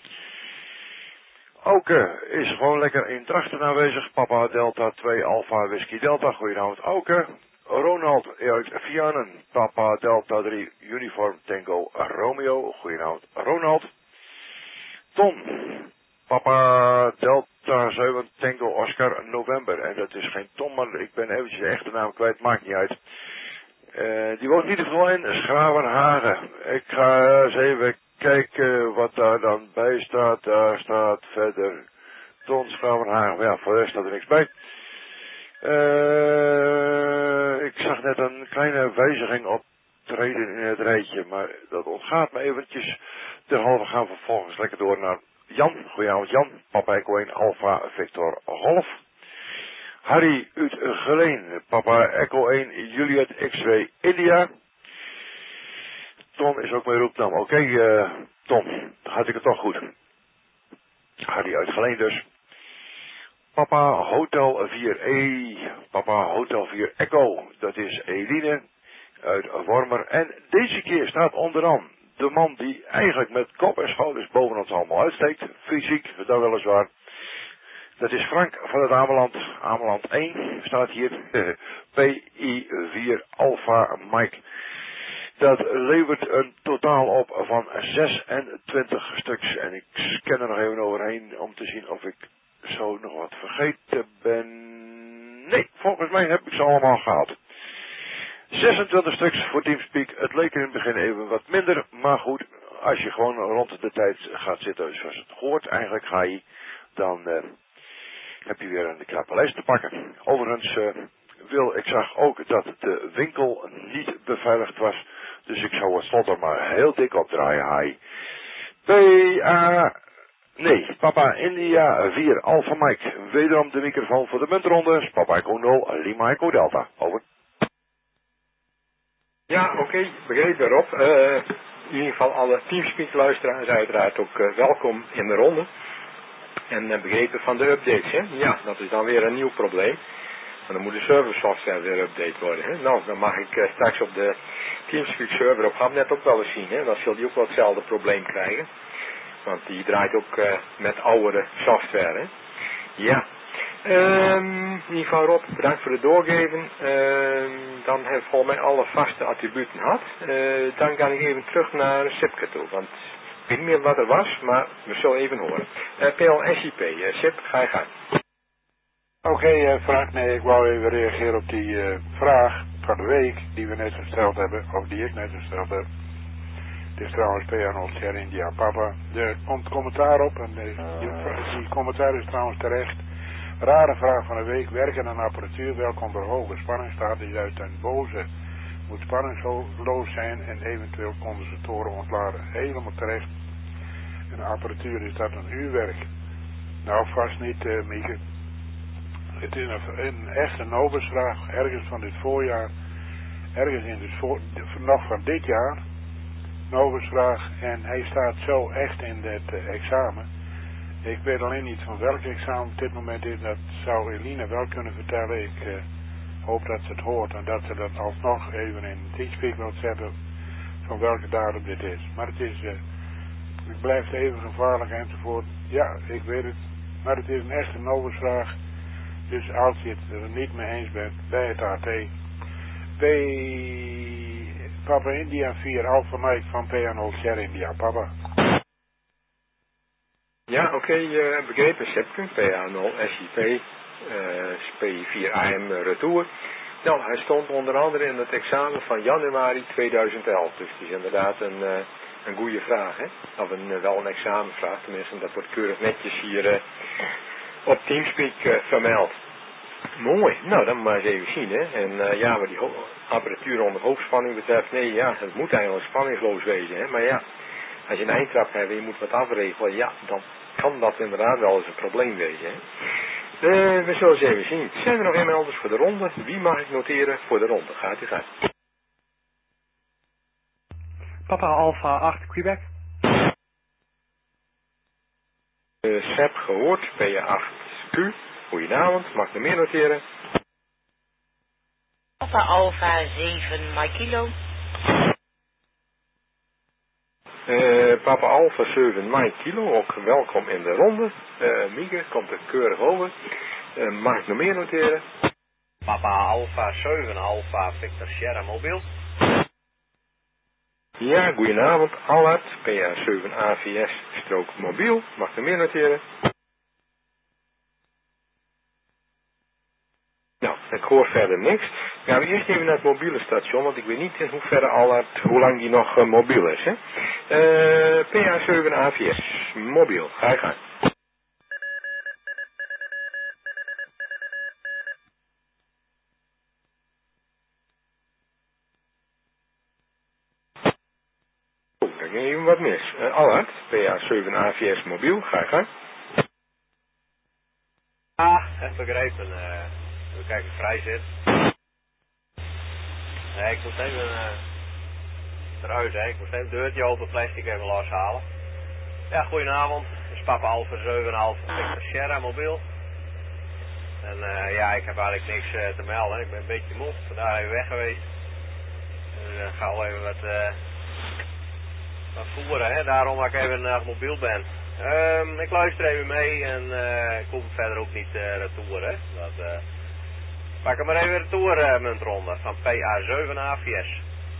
Auke is gewoon lekker in Drachten aanwezig. Papa Delta twee Alpha Whisky Delta. Goedenavond Auke. Ronald uit Vianen. Papa Delta drie Uniform Tango Romeo. Goedenavond Ronald. Tom. Papa Delta zeven Tango Oscar November. En dat is geen Tom, maar ik ben eventjes de echte naam kwijt. Maakt niet uit. Uh, die woont in ieder geval in Schravenhagen. Ik ga eens even kijken wat daar dan bij staat. Daar staat verder Ton Schravenhagen. Ja, voor de rest staat er niks bij. Uh, ik zag net een kleine wijziging optreden in het rijtje, maar dat ontgaat me eventjes. Derhalve gaan we vervolgens lekker door naar Jan. Goedenavond Jan. Papa Echo één Alpha Victor Golf. Harry uit Geleen. Papa Echo één Juliet X W India. Tom is ook mijn roepnaam. Oké, okay, uh, Tom, dan had ik het toch goed. Harry uit Geleen dus. Papa Hotel vier E. Papa Hotel vier Echo. Dat is Eline uit Wormer. En deze keer staat onderaan de man die eigenlijk met kop en schouders boven ons allemaal uitsteekt. Fysiek, dat weliswaar. Dat is Frank van het Ameland. Ameland één staat hier. P I vier Alpha Mike. Dat levert een totaal op van zesentwintig stuks. En ik scan er nog even overheen om te zien of ik zo nog wat vergeten ben. Nee, volgens mij heb ik ze allemaal gehad. zesentwintig stuks voor Teamspeak. Het leek in het begin even wat minder. Maar goed, als je gewoon rond de tijd gaat zitten zoals het hoort eigenlijk ga je, dan uh, heb je weer een knappe lijst te pakken. Overigens uh, wil, ik zag ook dat de winkel niet beveiligd was. Dus ik zou het slot er maar heel dik opdraaien. Hi. P A... Nee, Papa India vier Alpha Mike. Wederom de microfoon voor de muntronde. Papa Echo nul Lima Echo Delta. Over. Ja, oké. Okay, begrepen Rob. Uh, in ieder geval alle Teamspeak luisteraars uiteraard ook uh, welkom in de ronde. En uh, begrepen van de updates. Hè? Ja, dat is dan weer een nieuw probleem. Maar dan moet de server software weer update worden. Hè? Nou, dan mag ik uh, straks op de Teamspeak server op Hamnet ook wel eens zien. Hè? Dan zul je ook wel hetzelfde probleem krijgen. Want die draait ook uh, met oudere software. Hè? Ja. Um, in ieder geval Rob, bedankt voor het doorgeven. Um, dan hebben we volgens mij alle vaste attributen gehad. Uh, dan ga ik even terug naar Sipke toe. Want ik weet niet meer wat er was, maar we zullen even horen. Uh, P L S I P, uh, Sip, ga je gang. Oké, okay, uh, Frank, nee, ik wou even reageren op die uh, vraag van de week die we net gesteld hebben, of die ik net gesteld heb. Het is trouwens P A nul Sierra India Papa. Er komt commentaar op en uh, die, die commentaar is trouwens terecht. Rare vraag van de week. Werken aan apparatuur welke onder hoge spanning staat is uit den boze. Moet spanningsloos zijn en eventueel condensatoren ontladen. Helemaal terecht. En de apparatuur is dat een uurwerk. Nou, vast niet, uh, Mieke. Het is een, een echte Nobelsvraag. Ergens van dit voorjaar. Ergens in het voor, nog van dit jaar. Nobelsvraag. En hij staat zo echt in het uh, examen. Ik weet alleen niet van welk examen op dit moment is. Dat zou Eline wel kunnen vertellen. Ik uh, hoop dat ze het hoort en dat ze dat alsnog even in Teamspeak wilt zetten van welke datum dit is. Maar het is, uh, het blijft even gevaarlijk enzovoort. Ja, ik weet het. Maar het is een echte novusvraag. Dus als je het er niet mee eens bent, bij het A T. Bij Papa India vier Alpha Mike van P nul Sierra India. Papa. Ja, oké, okay, uh, begrepen, Sepke. P nul S I P, uh, P vier A M retour. Nou, hij stond onder andere in het examen van januari tweeduizend elf. Dus het is inderdaad een, uh, een goede vraag, hè. Of een, uh, wel een examenvraag, tenminste, dat wordt keurig netjes hier uh, op Teamspeak uh, vermeld. Mooi, nou dan maar eens even zien, hè. En uh, ja, wat die apparatuur onder hoogspanning betreft, nee, ja, het moet eigenlijk spanningsloos wezen, hè. Maar ja, als je een eindtrap hebt en je moet wat afregelen, ja, dan kan dat inderdaad wel eens een probleem wezen, hè. Uh, we zullen eens even zien. Zijn er nog inmelders voor de ronde? Wie mag ik noteren voor de ronde? Gaat u gaan. Papa Alpha acht Quebec. Uh, Seb gehoord, P acht Q. Goedenavond, mag ik er meer noteren? Papa Alpha zeven Mike Kilo. Uh, Papa Alpha zeven Mike Kilo, ook welkom in de ronde. Uh, Mieke komt er keurig over. Uh, mag ik nog meer noteren? Papa Alpha zeven Alpha Victor Sierra Mobiel. Ja, goedenavond. Allard, P A zeven A V S strook mobiel. Mag ik nog meer noteren? Nou, ik hoor verder niks. Gaan we eerst even naar het mobiele station, want ik weet niet in hoeverre Allard, hoe lang die nog uh, mobiel is, hè? Uh, P A zeven A V S, mobiel. Ga je gang. Oh, dan ging even wat mis. Uh, Allard, P A zeven A V S, mobiel. Ga je gang. Ah, heb begrepen. Uh, even kijken of het vrij zit. Nee, ik moet even uh, eruit, hè. Ik moet even het deurtje open, plastic even loshalen. Ja, goedenavond. Dit is Papa Alpha zeven Alpha Victor Sierra mobiel. En uh, ja, ik heb eigenlijk niks uh, te melden. Ik ben een beetje moe, vandaar even weg geweest. Dus ik uh, ga wel even wat, uh, wat voeren, hè. Daarom dat ik even uh, mobiel ben. Um, ik luister even mee en uh, ik kom verder ook niet uh, retour, hè. Dat, uh, pak hem maar even retour, uh, muntronde van P A zeven A V S.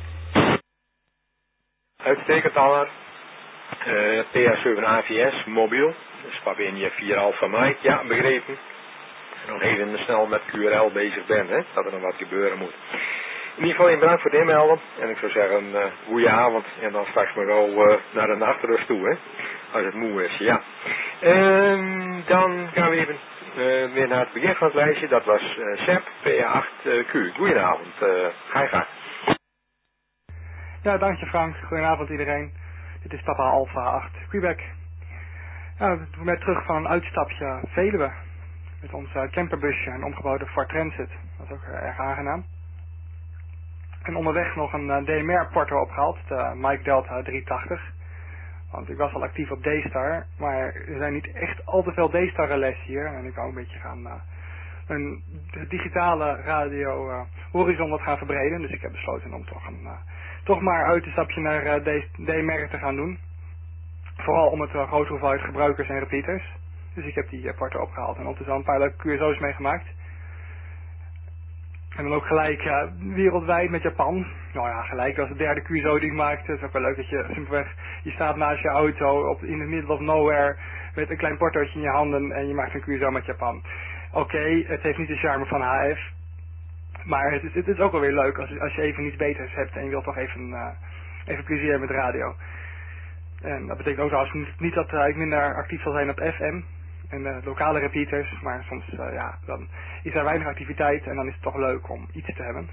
Uitstekend, Allard. Uh, P A zeven A V S, mobiel. Dus Papa India vier Alpha Mike. Ja, begrepen. Nog even snel met Q R L bezig ben, hè. Dat er nog wat gebeuren moet. In ieder geval, bedankt voor het inmelden. En ik zou zeggen, uh, goeie avond. En dan straks maar wel uh, naar de nachtrust toe, hè. Als het moe is, ja. Um, dan gaan we even uh, weer naar het begin van het lijstje. Dat was uh, Seb, P A acht Q. Goedenavond. Uh, ga je gang. Ja, dankje Frank. Goedenavond iedereen. Dit is Papa Alpha acht Quebec. Ja, we zijn net terug van een uitstapje Veluwe. Met ons uh, camperbusje en omgebouwde Ford Transit. Dat is ook uh, erg aangenaam. En onderweg nog een uh, D M R-porto opgehaald, de Mike Delta driehonderdtachtig. Want ik was al actief op D-Star, maar er zijn niet echt al te veel D-Star relais hier. En ik wou een beetje gaan uh, een digitale radio uh, horizon wat gaan verbreden. Dus ik heb besloten om toch, een, uh, toch maar uit een stapje naar uh, D M R te gaan doen. Vooral om het uh, grote hoeveelheid gebruikers en repeaters. Dus ik heb die uh, porto opgehaald en ondertussen al een paar leuke Q S O's meegemaakt. En dan ook gelijk ja, wereldwijd met Japan. Nou ja, gelijk, dat was de derde Q S O die ik maakte. Het is ook wel leuk dat je simpelweg, je staat naast je auto op, in the middle of nowhere met een klein portootje in je handen en je maakt een Q S O met Japan. Oké, okay, het heeft niet de charme van H F. Maar het is, het is ook wel weer leuk als, als je even iets beters hebt en je wilt toch even, uh, even plezier met radio. En dat betekent ook trouwens niet, niet dat uh, ik minder actief zal zijn op F M. En uh, lokale repeaters, maar soms uh, ja, dan is er weinig activiteit en dan is het toch leuk om iets te hebben.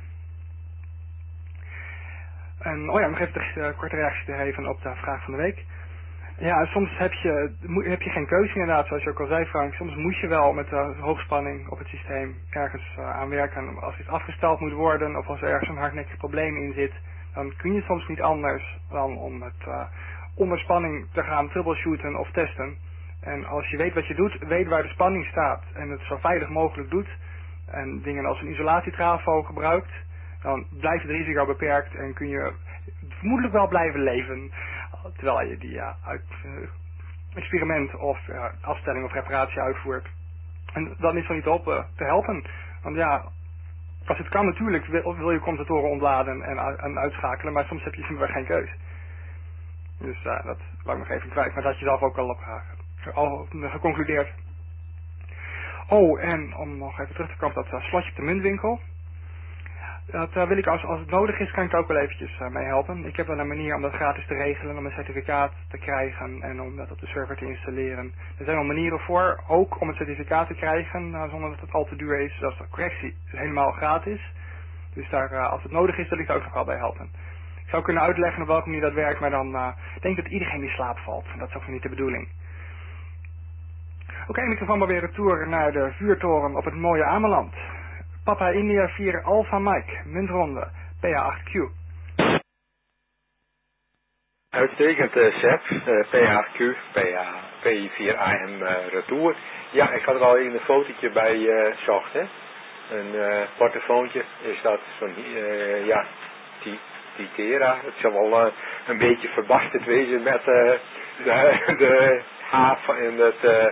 En oh ja, nog even een uh, korte reactie te geven op de vraag van de week. Ja, soms heb je, heb je geen keuze inderdaad, zoals je ook al zei Frank. Soms moet je wel met uh, hoogspanning op het systeem ergens uh, aan werken. Als iets afgesteld moet worden of als er ergens een hardnekkig probleem in zit, dan kun je soms niet anders dan om het uh, onder spanning te gaan troubleshooten of testen. En als je weet wat je doet, weet waar de spanning staat en het zo veilig mogelijk doet, en dingen als een isolatietrafo gebruikt, dan blijft het risico beperkt en kun je vermoedelijk wel blijven leven, terwijl je die ja, uit, uh, experiment of uh, afstelling of reparatie uitvoert. En dan is er niet op uh, te helpen. Want ja, als het kan natuurlijk wil, wil je commutatoren ontladen en, en uitschakelen, maar soms heb je simpelweg geen keus. Dus uh, dat wou ik nog even kwijt, maar dat had je zelf ook al, op, uh, al geconcludeerd. Oh, en om nog even terug te komen op dat uh, slotje op de muntwinkel. Dat uh, wil ik als, als het nodig is, kan ik ook wel eventjes uh, mee helpen. Ik heb wel een manier om dat gratis te regelen, om een certificaat te krijgen en om dat op de server te installeren. Er zijn wel manieren voor, ook om het certificaat te krijgen, uh, zonder dat het al te duur is. Dat is de correctie is helemaal gratis. Dus daar, uh, als het nodig is, wil ik er ook nog wel bij helpen. Ik zou kunnen uitleggen op welke manier dat werkt, maar dan uh, denk ik dat iedereen in slaap valt. En dat is ook niet de bedoeling. Oké, okay, en ik ga maar weer retour naar de vuurtoren op het mooie Ameland. Papa India vier Alpha Mike, muntronde, P A acht Q. Uitstekend, uh, Seb, uh, P A acht Q, P A, P I vier A M uh, retour. Ja, ik had er al even een fotootje bij uh, zocht, hè. Een uh, portofoontje is dat zo'n, uh, ja, Titera. Het zal wel uh, een beetje verbasterd wezen met uh, de, de H en het, uh,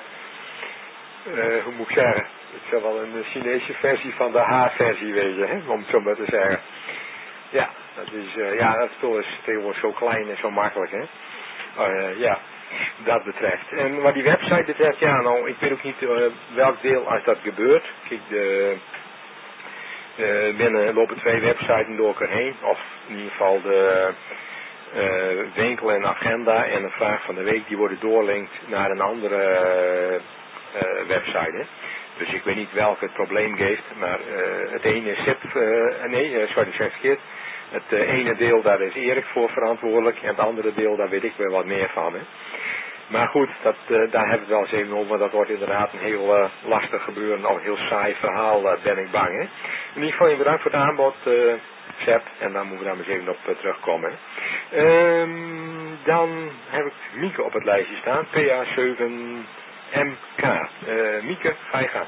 uh, hoe moet ik zeggen, het zal wel een Chinese versie van de H-versie wezen, hè, om het zo maar te zeggen. Ja, dat is, uh, ja, dat spul is tegenwoordig zo klein en zo makkelijk, hè. Uh, ja, dat betreft. En wat die website betreft, ja, nou, ik weet ook niet uh, welk deel als dat gebeurt. Kijk, de, uh, binnen lopen twee websites door elkaar heen, of in ieder geval de uh, winkel en agenda en de vraag van de week, die worden doorlinkt naar een andere uh, uh, website, hè. Dus ik weet niet welk het probleem geeft, maar uh, het ene zit, uh, nee, uh, sorry, zeg verkeerd. Het uh, ene deel, daar is Erik voor verantwoordelijk en het andere deel, daar weet ik weer wat meer van. Hè. Maar goed, dat, uh, daar hebben we het wel eens even over, dat wordt inderdaad een heel uh, lastig gebeuren, of een heel saai verhaal, uh, ben ik bang. Hè. In ieder geval, bedankt voor het aanbod, uh, Seb, en dan moeten we daar maar eens even op uh, terugkomen. Um, dan heb ik Mieke op het lijstje staan, P A zeven M K. Uh, Mieke, ga je gaan.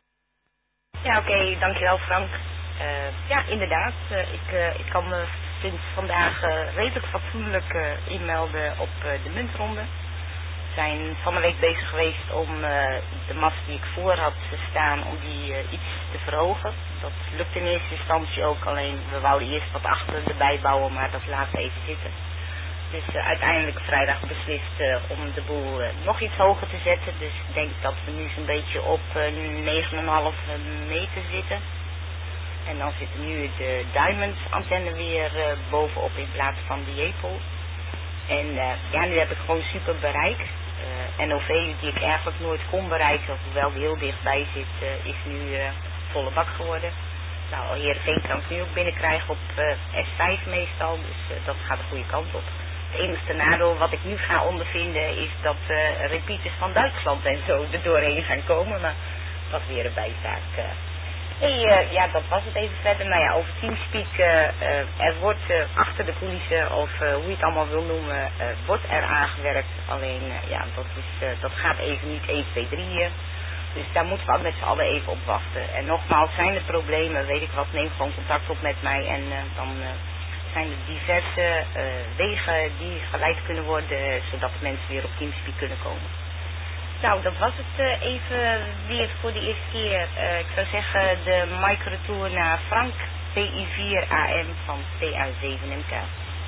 Ja, oké, okay, dankjewel Frank. Uh, ja, inderdaad, uh, ik, uh, ik kan me sinds vandaag uh, redelijk fatsoenlijk uh, inmelden op uh, de muntronde. We zijn van een week bezig geweest om uh, de mast die ik voor had staan, om die uh, iets te verhogen. Dat lukt in eerste instantie ook, alleen we wouden eerst wat achter erbij bouwen, maar dat laten we even zitten. Dus uh, uiteindelijk vrijdag beslist uh, om de boel uh, nog iets hoger te zetten. Dus ik denk dat we nu zo'n beetje op uh, negen komma vijf meter zitten. En dan zit nu de Diamond antenne weer uh, bovenop in plaats van de Jepel. En uh, ja, nu heb ik gewoon super bereik. Uh, N O V die ik eigenlijk nooit kon bereiken, hoewel die heel dichtbij zit, uh, is nu uh, volle bak geworden. Nou, Heerenveen kan ik nu ook binnenkrijgen op uh, S vijf meestal, dus uh, dat gaat de goede kant op. Het enige nadeel wat ik nu ga ondervinden is dat uh, repeaters van Duitsland en zo er doorheen gaan komen, maar dat is weer een bijzaak. Uh. Hey, uh, ja, dat was het even verder. Nou ja, over Teamspeak, uh, uh, er wordt uh, achter de coulissen, of uh, hoe je het allemaal wil noemen, uh, wordt er aangewerkt. Alleen, uh, ja, dat, is, uh, dat gaat even niet één, twee, drie. Dus daar moeten we met z'n allen even op wachten. En nogmaals, zijn er problemen, weet ik wat, neem gewoon contact op met mij. En uh, dan uh, zijn er diverse uh, wegen die geleid kunnen worden, zodat mensen weer op Teamspeak kunnen komen. Nou, dat was het uh, even weer voor de eerste keer. Uh, ik zou zeggen de microtour naar Frank, P I vier A M van P A zeven M K.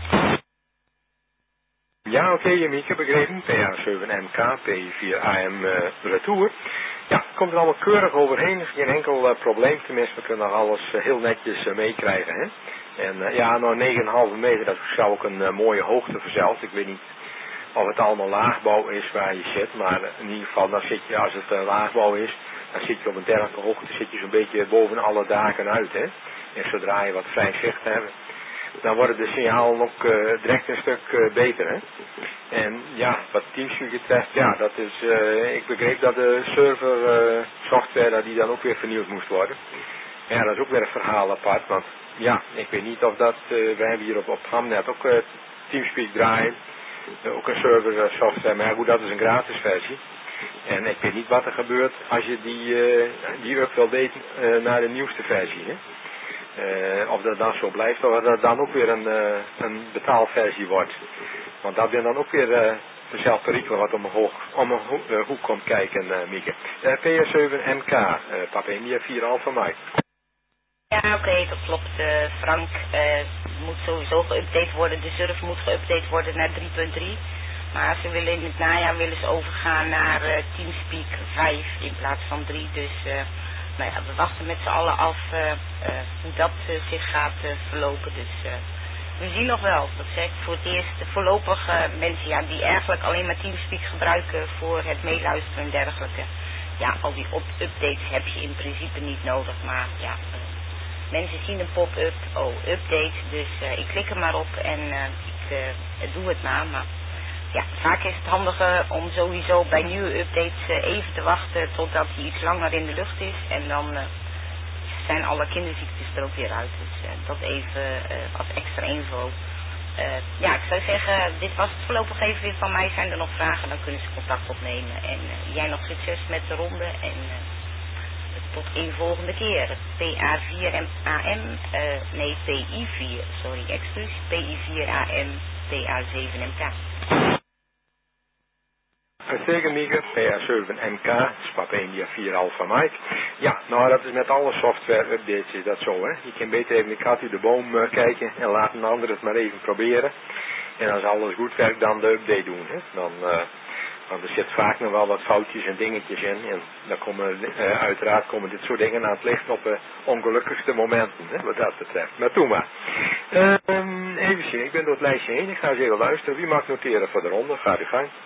Ja, oké, okay, Mieke, begrepen. P A zeven M K, P I vier A M uh, retour. Ja, komt er allemaal keurig overheen. Geen enkel uh, probleem. Tenminste, we kunnen alles uh, heel netjes uh, meekrijgen. Hè? En uh, ja, nou negen komma vijf meter, dat zou ook een uh, mooie hoogte verzeld. Ik weet niet of het allemaal laagbouw is waar je zit, maar in ieder geval, dan zit je, als het uh, laagbouw is, dan zit je op een dergelijke hoogte, zit je zo'n beetje boven alle daken uit, hè. En zodra je wat vrij zicht hebt, dan worden de signalen ook uh, direct een stuk uh, beter, hè. En ja, wat Teamspeak betreft, ja, dat is, uh, ik begreep dat de server uh, software, dat die dan ook weer vernieuwd moest worden. Ja, dat is ook weer een verhaal apart, want ja, ik weet niet of dat, uh, wij hebben hier op, op Hamnet ook uh, Teamspeak draaien. Ook een server software, maar ja, goed, dat is een gratis versie. En ik weet niet wat er gebeurt als je die, uh, die upload deed uh, naar de nieuwste versie. Hè? Uh, of dat dan zo blijft, of dat dan ook weer een, uh, een betaalversie wordt. Want dat ben dan ook weer uh, dezelfde perikelen wat om een, hoog, om een ho uh, hoek komt kijken, uh, Mieke. Uh, P S zeven M K, uh, Papa India vier Alpha Mike. Ja, oké, okay, dat klopt. Uh, Frank, uh, moet sowieso geüpdate worden. De surf moet geüpdate worden naar drie punt drie. Maar ze willen in het najaar willen ze overgaan naar uh, Teamspeak vijf in plaats van drie. Dus uh, nou ja, we wachten met z'n allen af uh, uh, hoe dat uh, zich gaat uh, verlopen. Dus uh, we zien nog wel. Dat zeg ik voor het eerst. Voorlopig uh, mensen ja, die eigenlijk alleen maar Teamspeak gebruiken voor het meeluisteren en dergelijke. Ja, al die updates heb je in principe niet nodig. Maar ja, uh, mensen zien een pop-up. Oh, update. Dus uh, ik klik er maar op en uh, ik uh, doe het maar. Maar ja, vaak is het handiger om sowieso bij nieuwe updates uh, even te wachten totdat die iets langer in de lucht is. En dan uh, zijn alle kinderziektes er ook weer uit. Dus uh, dat even uh, als extra info. Uh, ja, ik zou zeggen, dit was het voorlopig even weer van mij. Zijn er nog vragen, dan kunnen ze contact opnemen. En uh, jij nog succes met de ronde. En uh, tot een volgende keer. P A vier A M, uh, nee P I vier, sorry, excuus. P I vier A M, P A zeven M K. Uitstekend, Mieke. P A zeven M K, Papa India vier Alpha Mike. Ja, nou dat is met alle software updates is dat zo, hè. Je kan beter even de kat in de boom uh, kijken en laat een ander het maar even proberen. En als alles goed werkt, dan de update doen, hè. Dan, uh, want er zit vaak nog wel wat foutjes en dingetjes in. En dan komen uh, uiteraard komen dit soort dingen aan het licht op de uh, ongelukkigste momenten, hè, wat dat betreft. Maar toe maar. Uh, even zien, ik ben door het lijstje heen. Ik ga eens even luisteren. Wie mag noteren voor de ronde? Ga uw gang.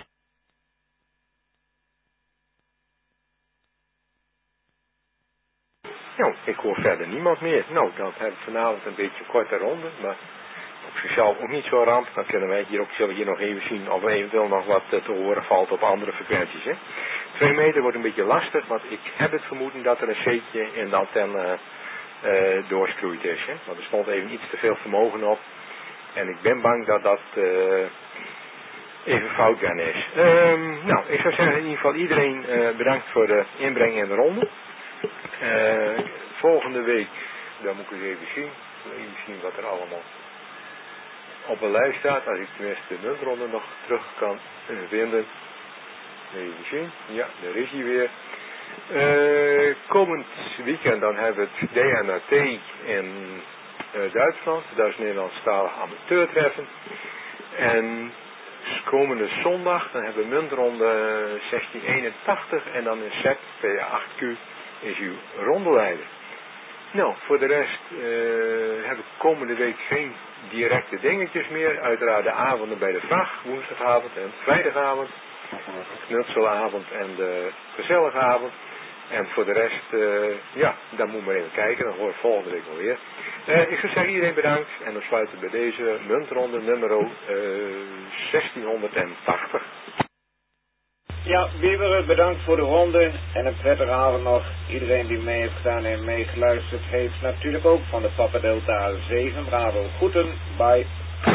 Nou, ik hoor verder niemand meer. Nou, dan hebben we vanavond een beetje een korte ronde, maar op zichzelf ook niet zo ramp. Dan kunnen wij hier ook, zullen we hier nog even zien of er eventueel nog wat te horen valt op andere frequenties. Hè. Twee meter wordt een beetje lastig, want ik heb het vermoeden dat er een zeetje in de antenne uh, doorskroeid is. Hè. Want er stond even iets te veel vermogen op. En ik ben bang dat dat uh, even fout gaan is. Um, nou, ik zou zeggen in ieder geval iedereen uh, bedankt voor de inbreng in de ronde. Uh, volgende week, dan moet ik eens even zien, even zien wat er allemaal op een lijst staat, als ik tenminste de muntronde nog terug kan vinden. Even zien, ja, daar is hij weer. Uh, komend weekend dan hebben we het D N A T in uh, Duitsland, dat is Nederlandstalig amateurtreffen. En komende zondag dan hebben we muntronde zestien eenentachtig en dan in S E T P A acht Q is uw rondeleider. Nou, voor de rest uh, heb ik komende week geen directe dingetjes meer. Uiteraard de avonden bij de vracht, woensdagavond en vrijdagavond. Knutselavond en de gezellige avond. En voor de rest, uh, ja, dan moet maar even kijken. Dan hoor ik volgende week wel weer. Uh, ik zou zeggen iedereen bedankt. En dan sluiten we bij deze muntronde nummer uh, zestienhonderdtachtig. Ja, Wieber, bedankt voor de ronde en een prettige avond nog. Iedereen die mee heeft gedaan en meegeluisterd heeft natuurlijk ook van de Papa Delta zeven Bravo. Groeten, bye.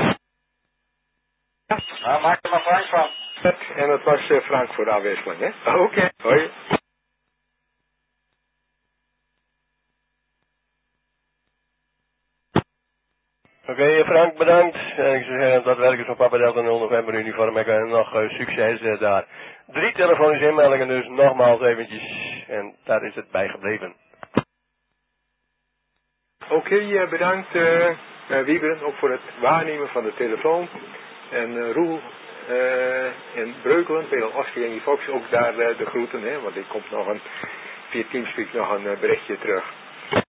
Ja, nou, maak er maar Frank van. En dat was uh, Frank voor de afwisseling, hè? Oké, okay. Hoi. Oké, okay, Frank, bedankt. En ik zou zeggen, dat werken van Papa Delta nul November uniform. Ik wens nog uh, succes uh, daar. Drie telefonische inmeldingen dus, nogmaals eventjes. En daar is het bij gebleven. Oké, okay, uh, bedankt uh, uh, Wieber, ook voor het waarnemen van de telefoon. En uh, Roel uh, in Breukelen, Pedal Oscar en Fox, ook daar uh, de groeten, hè, want er komt nog een, via Teamspeak nog een uh, berichtje terug.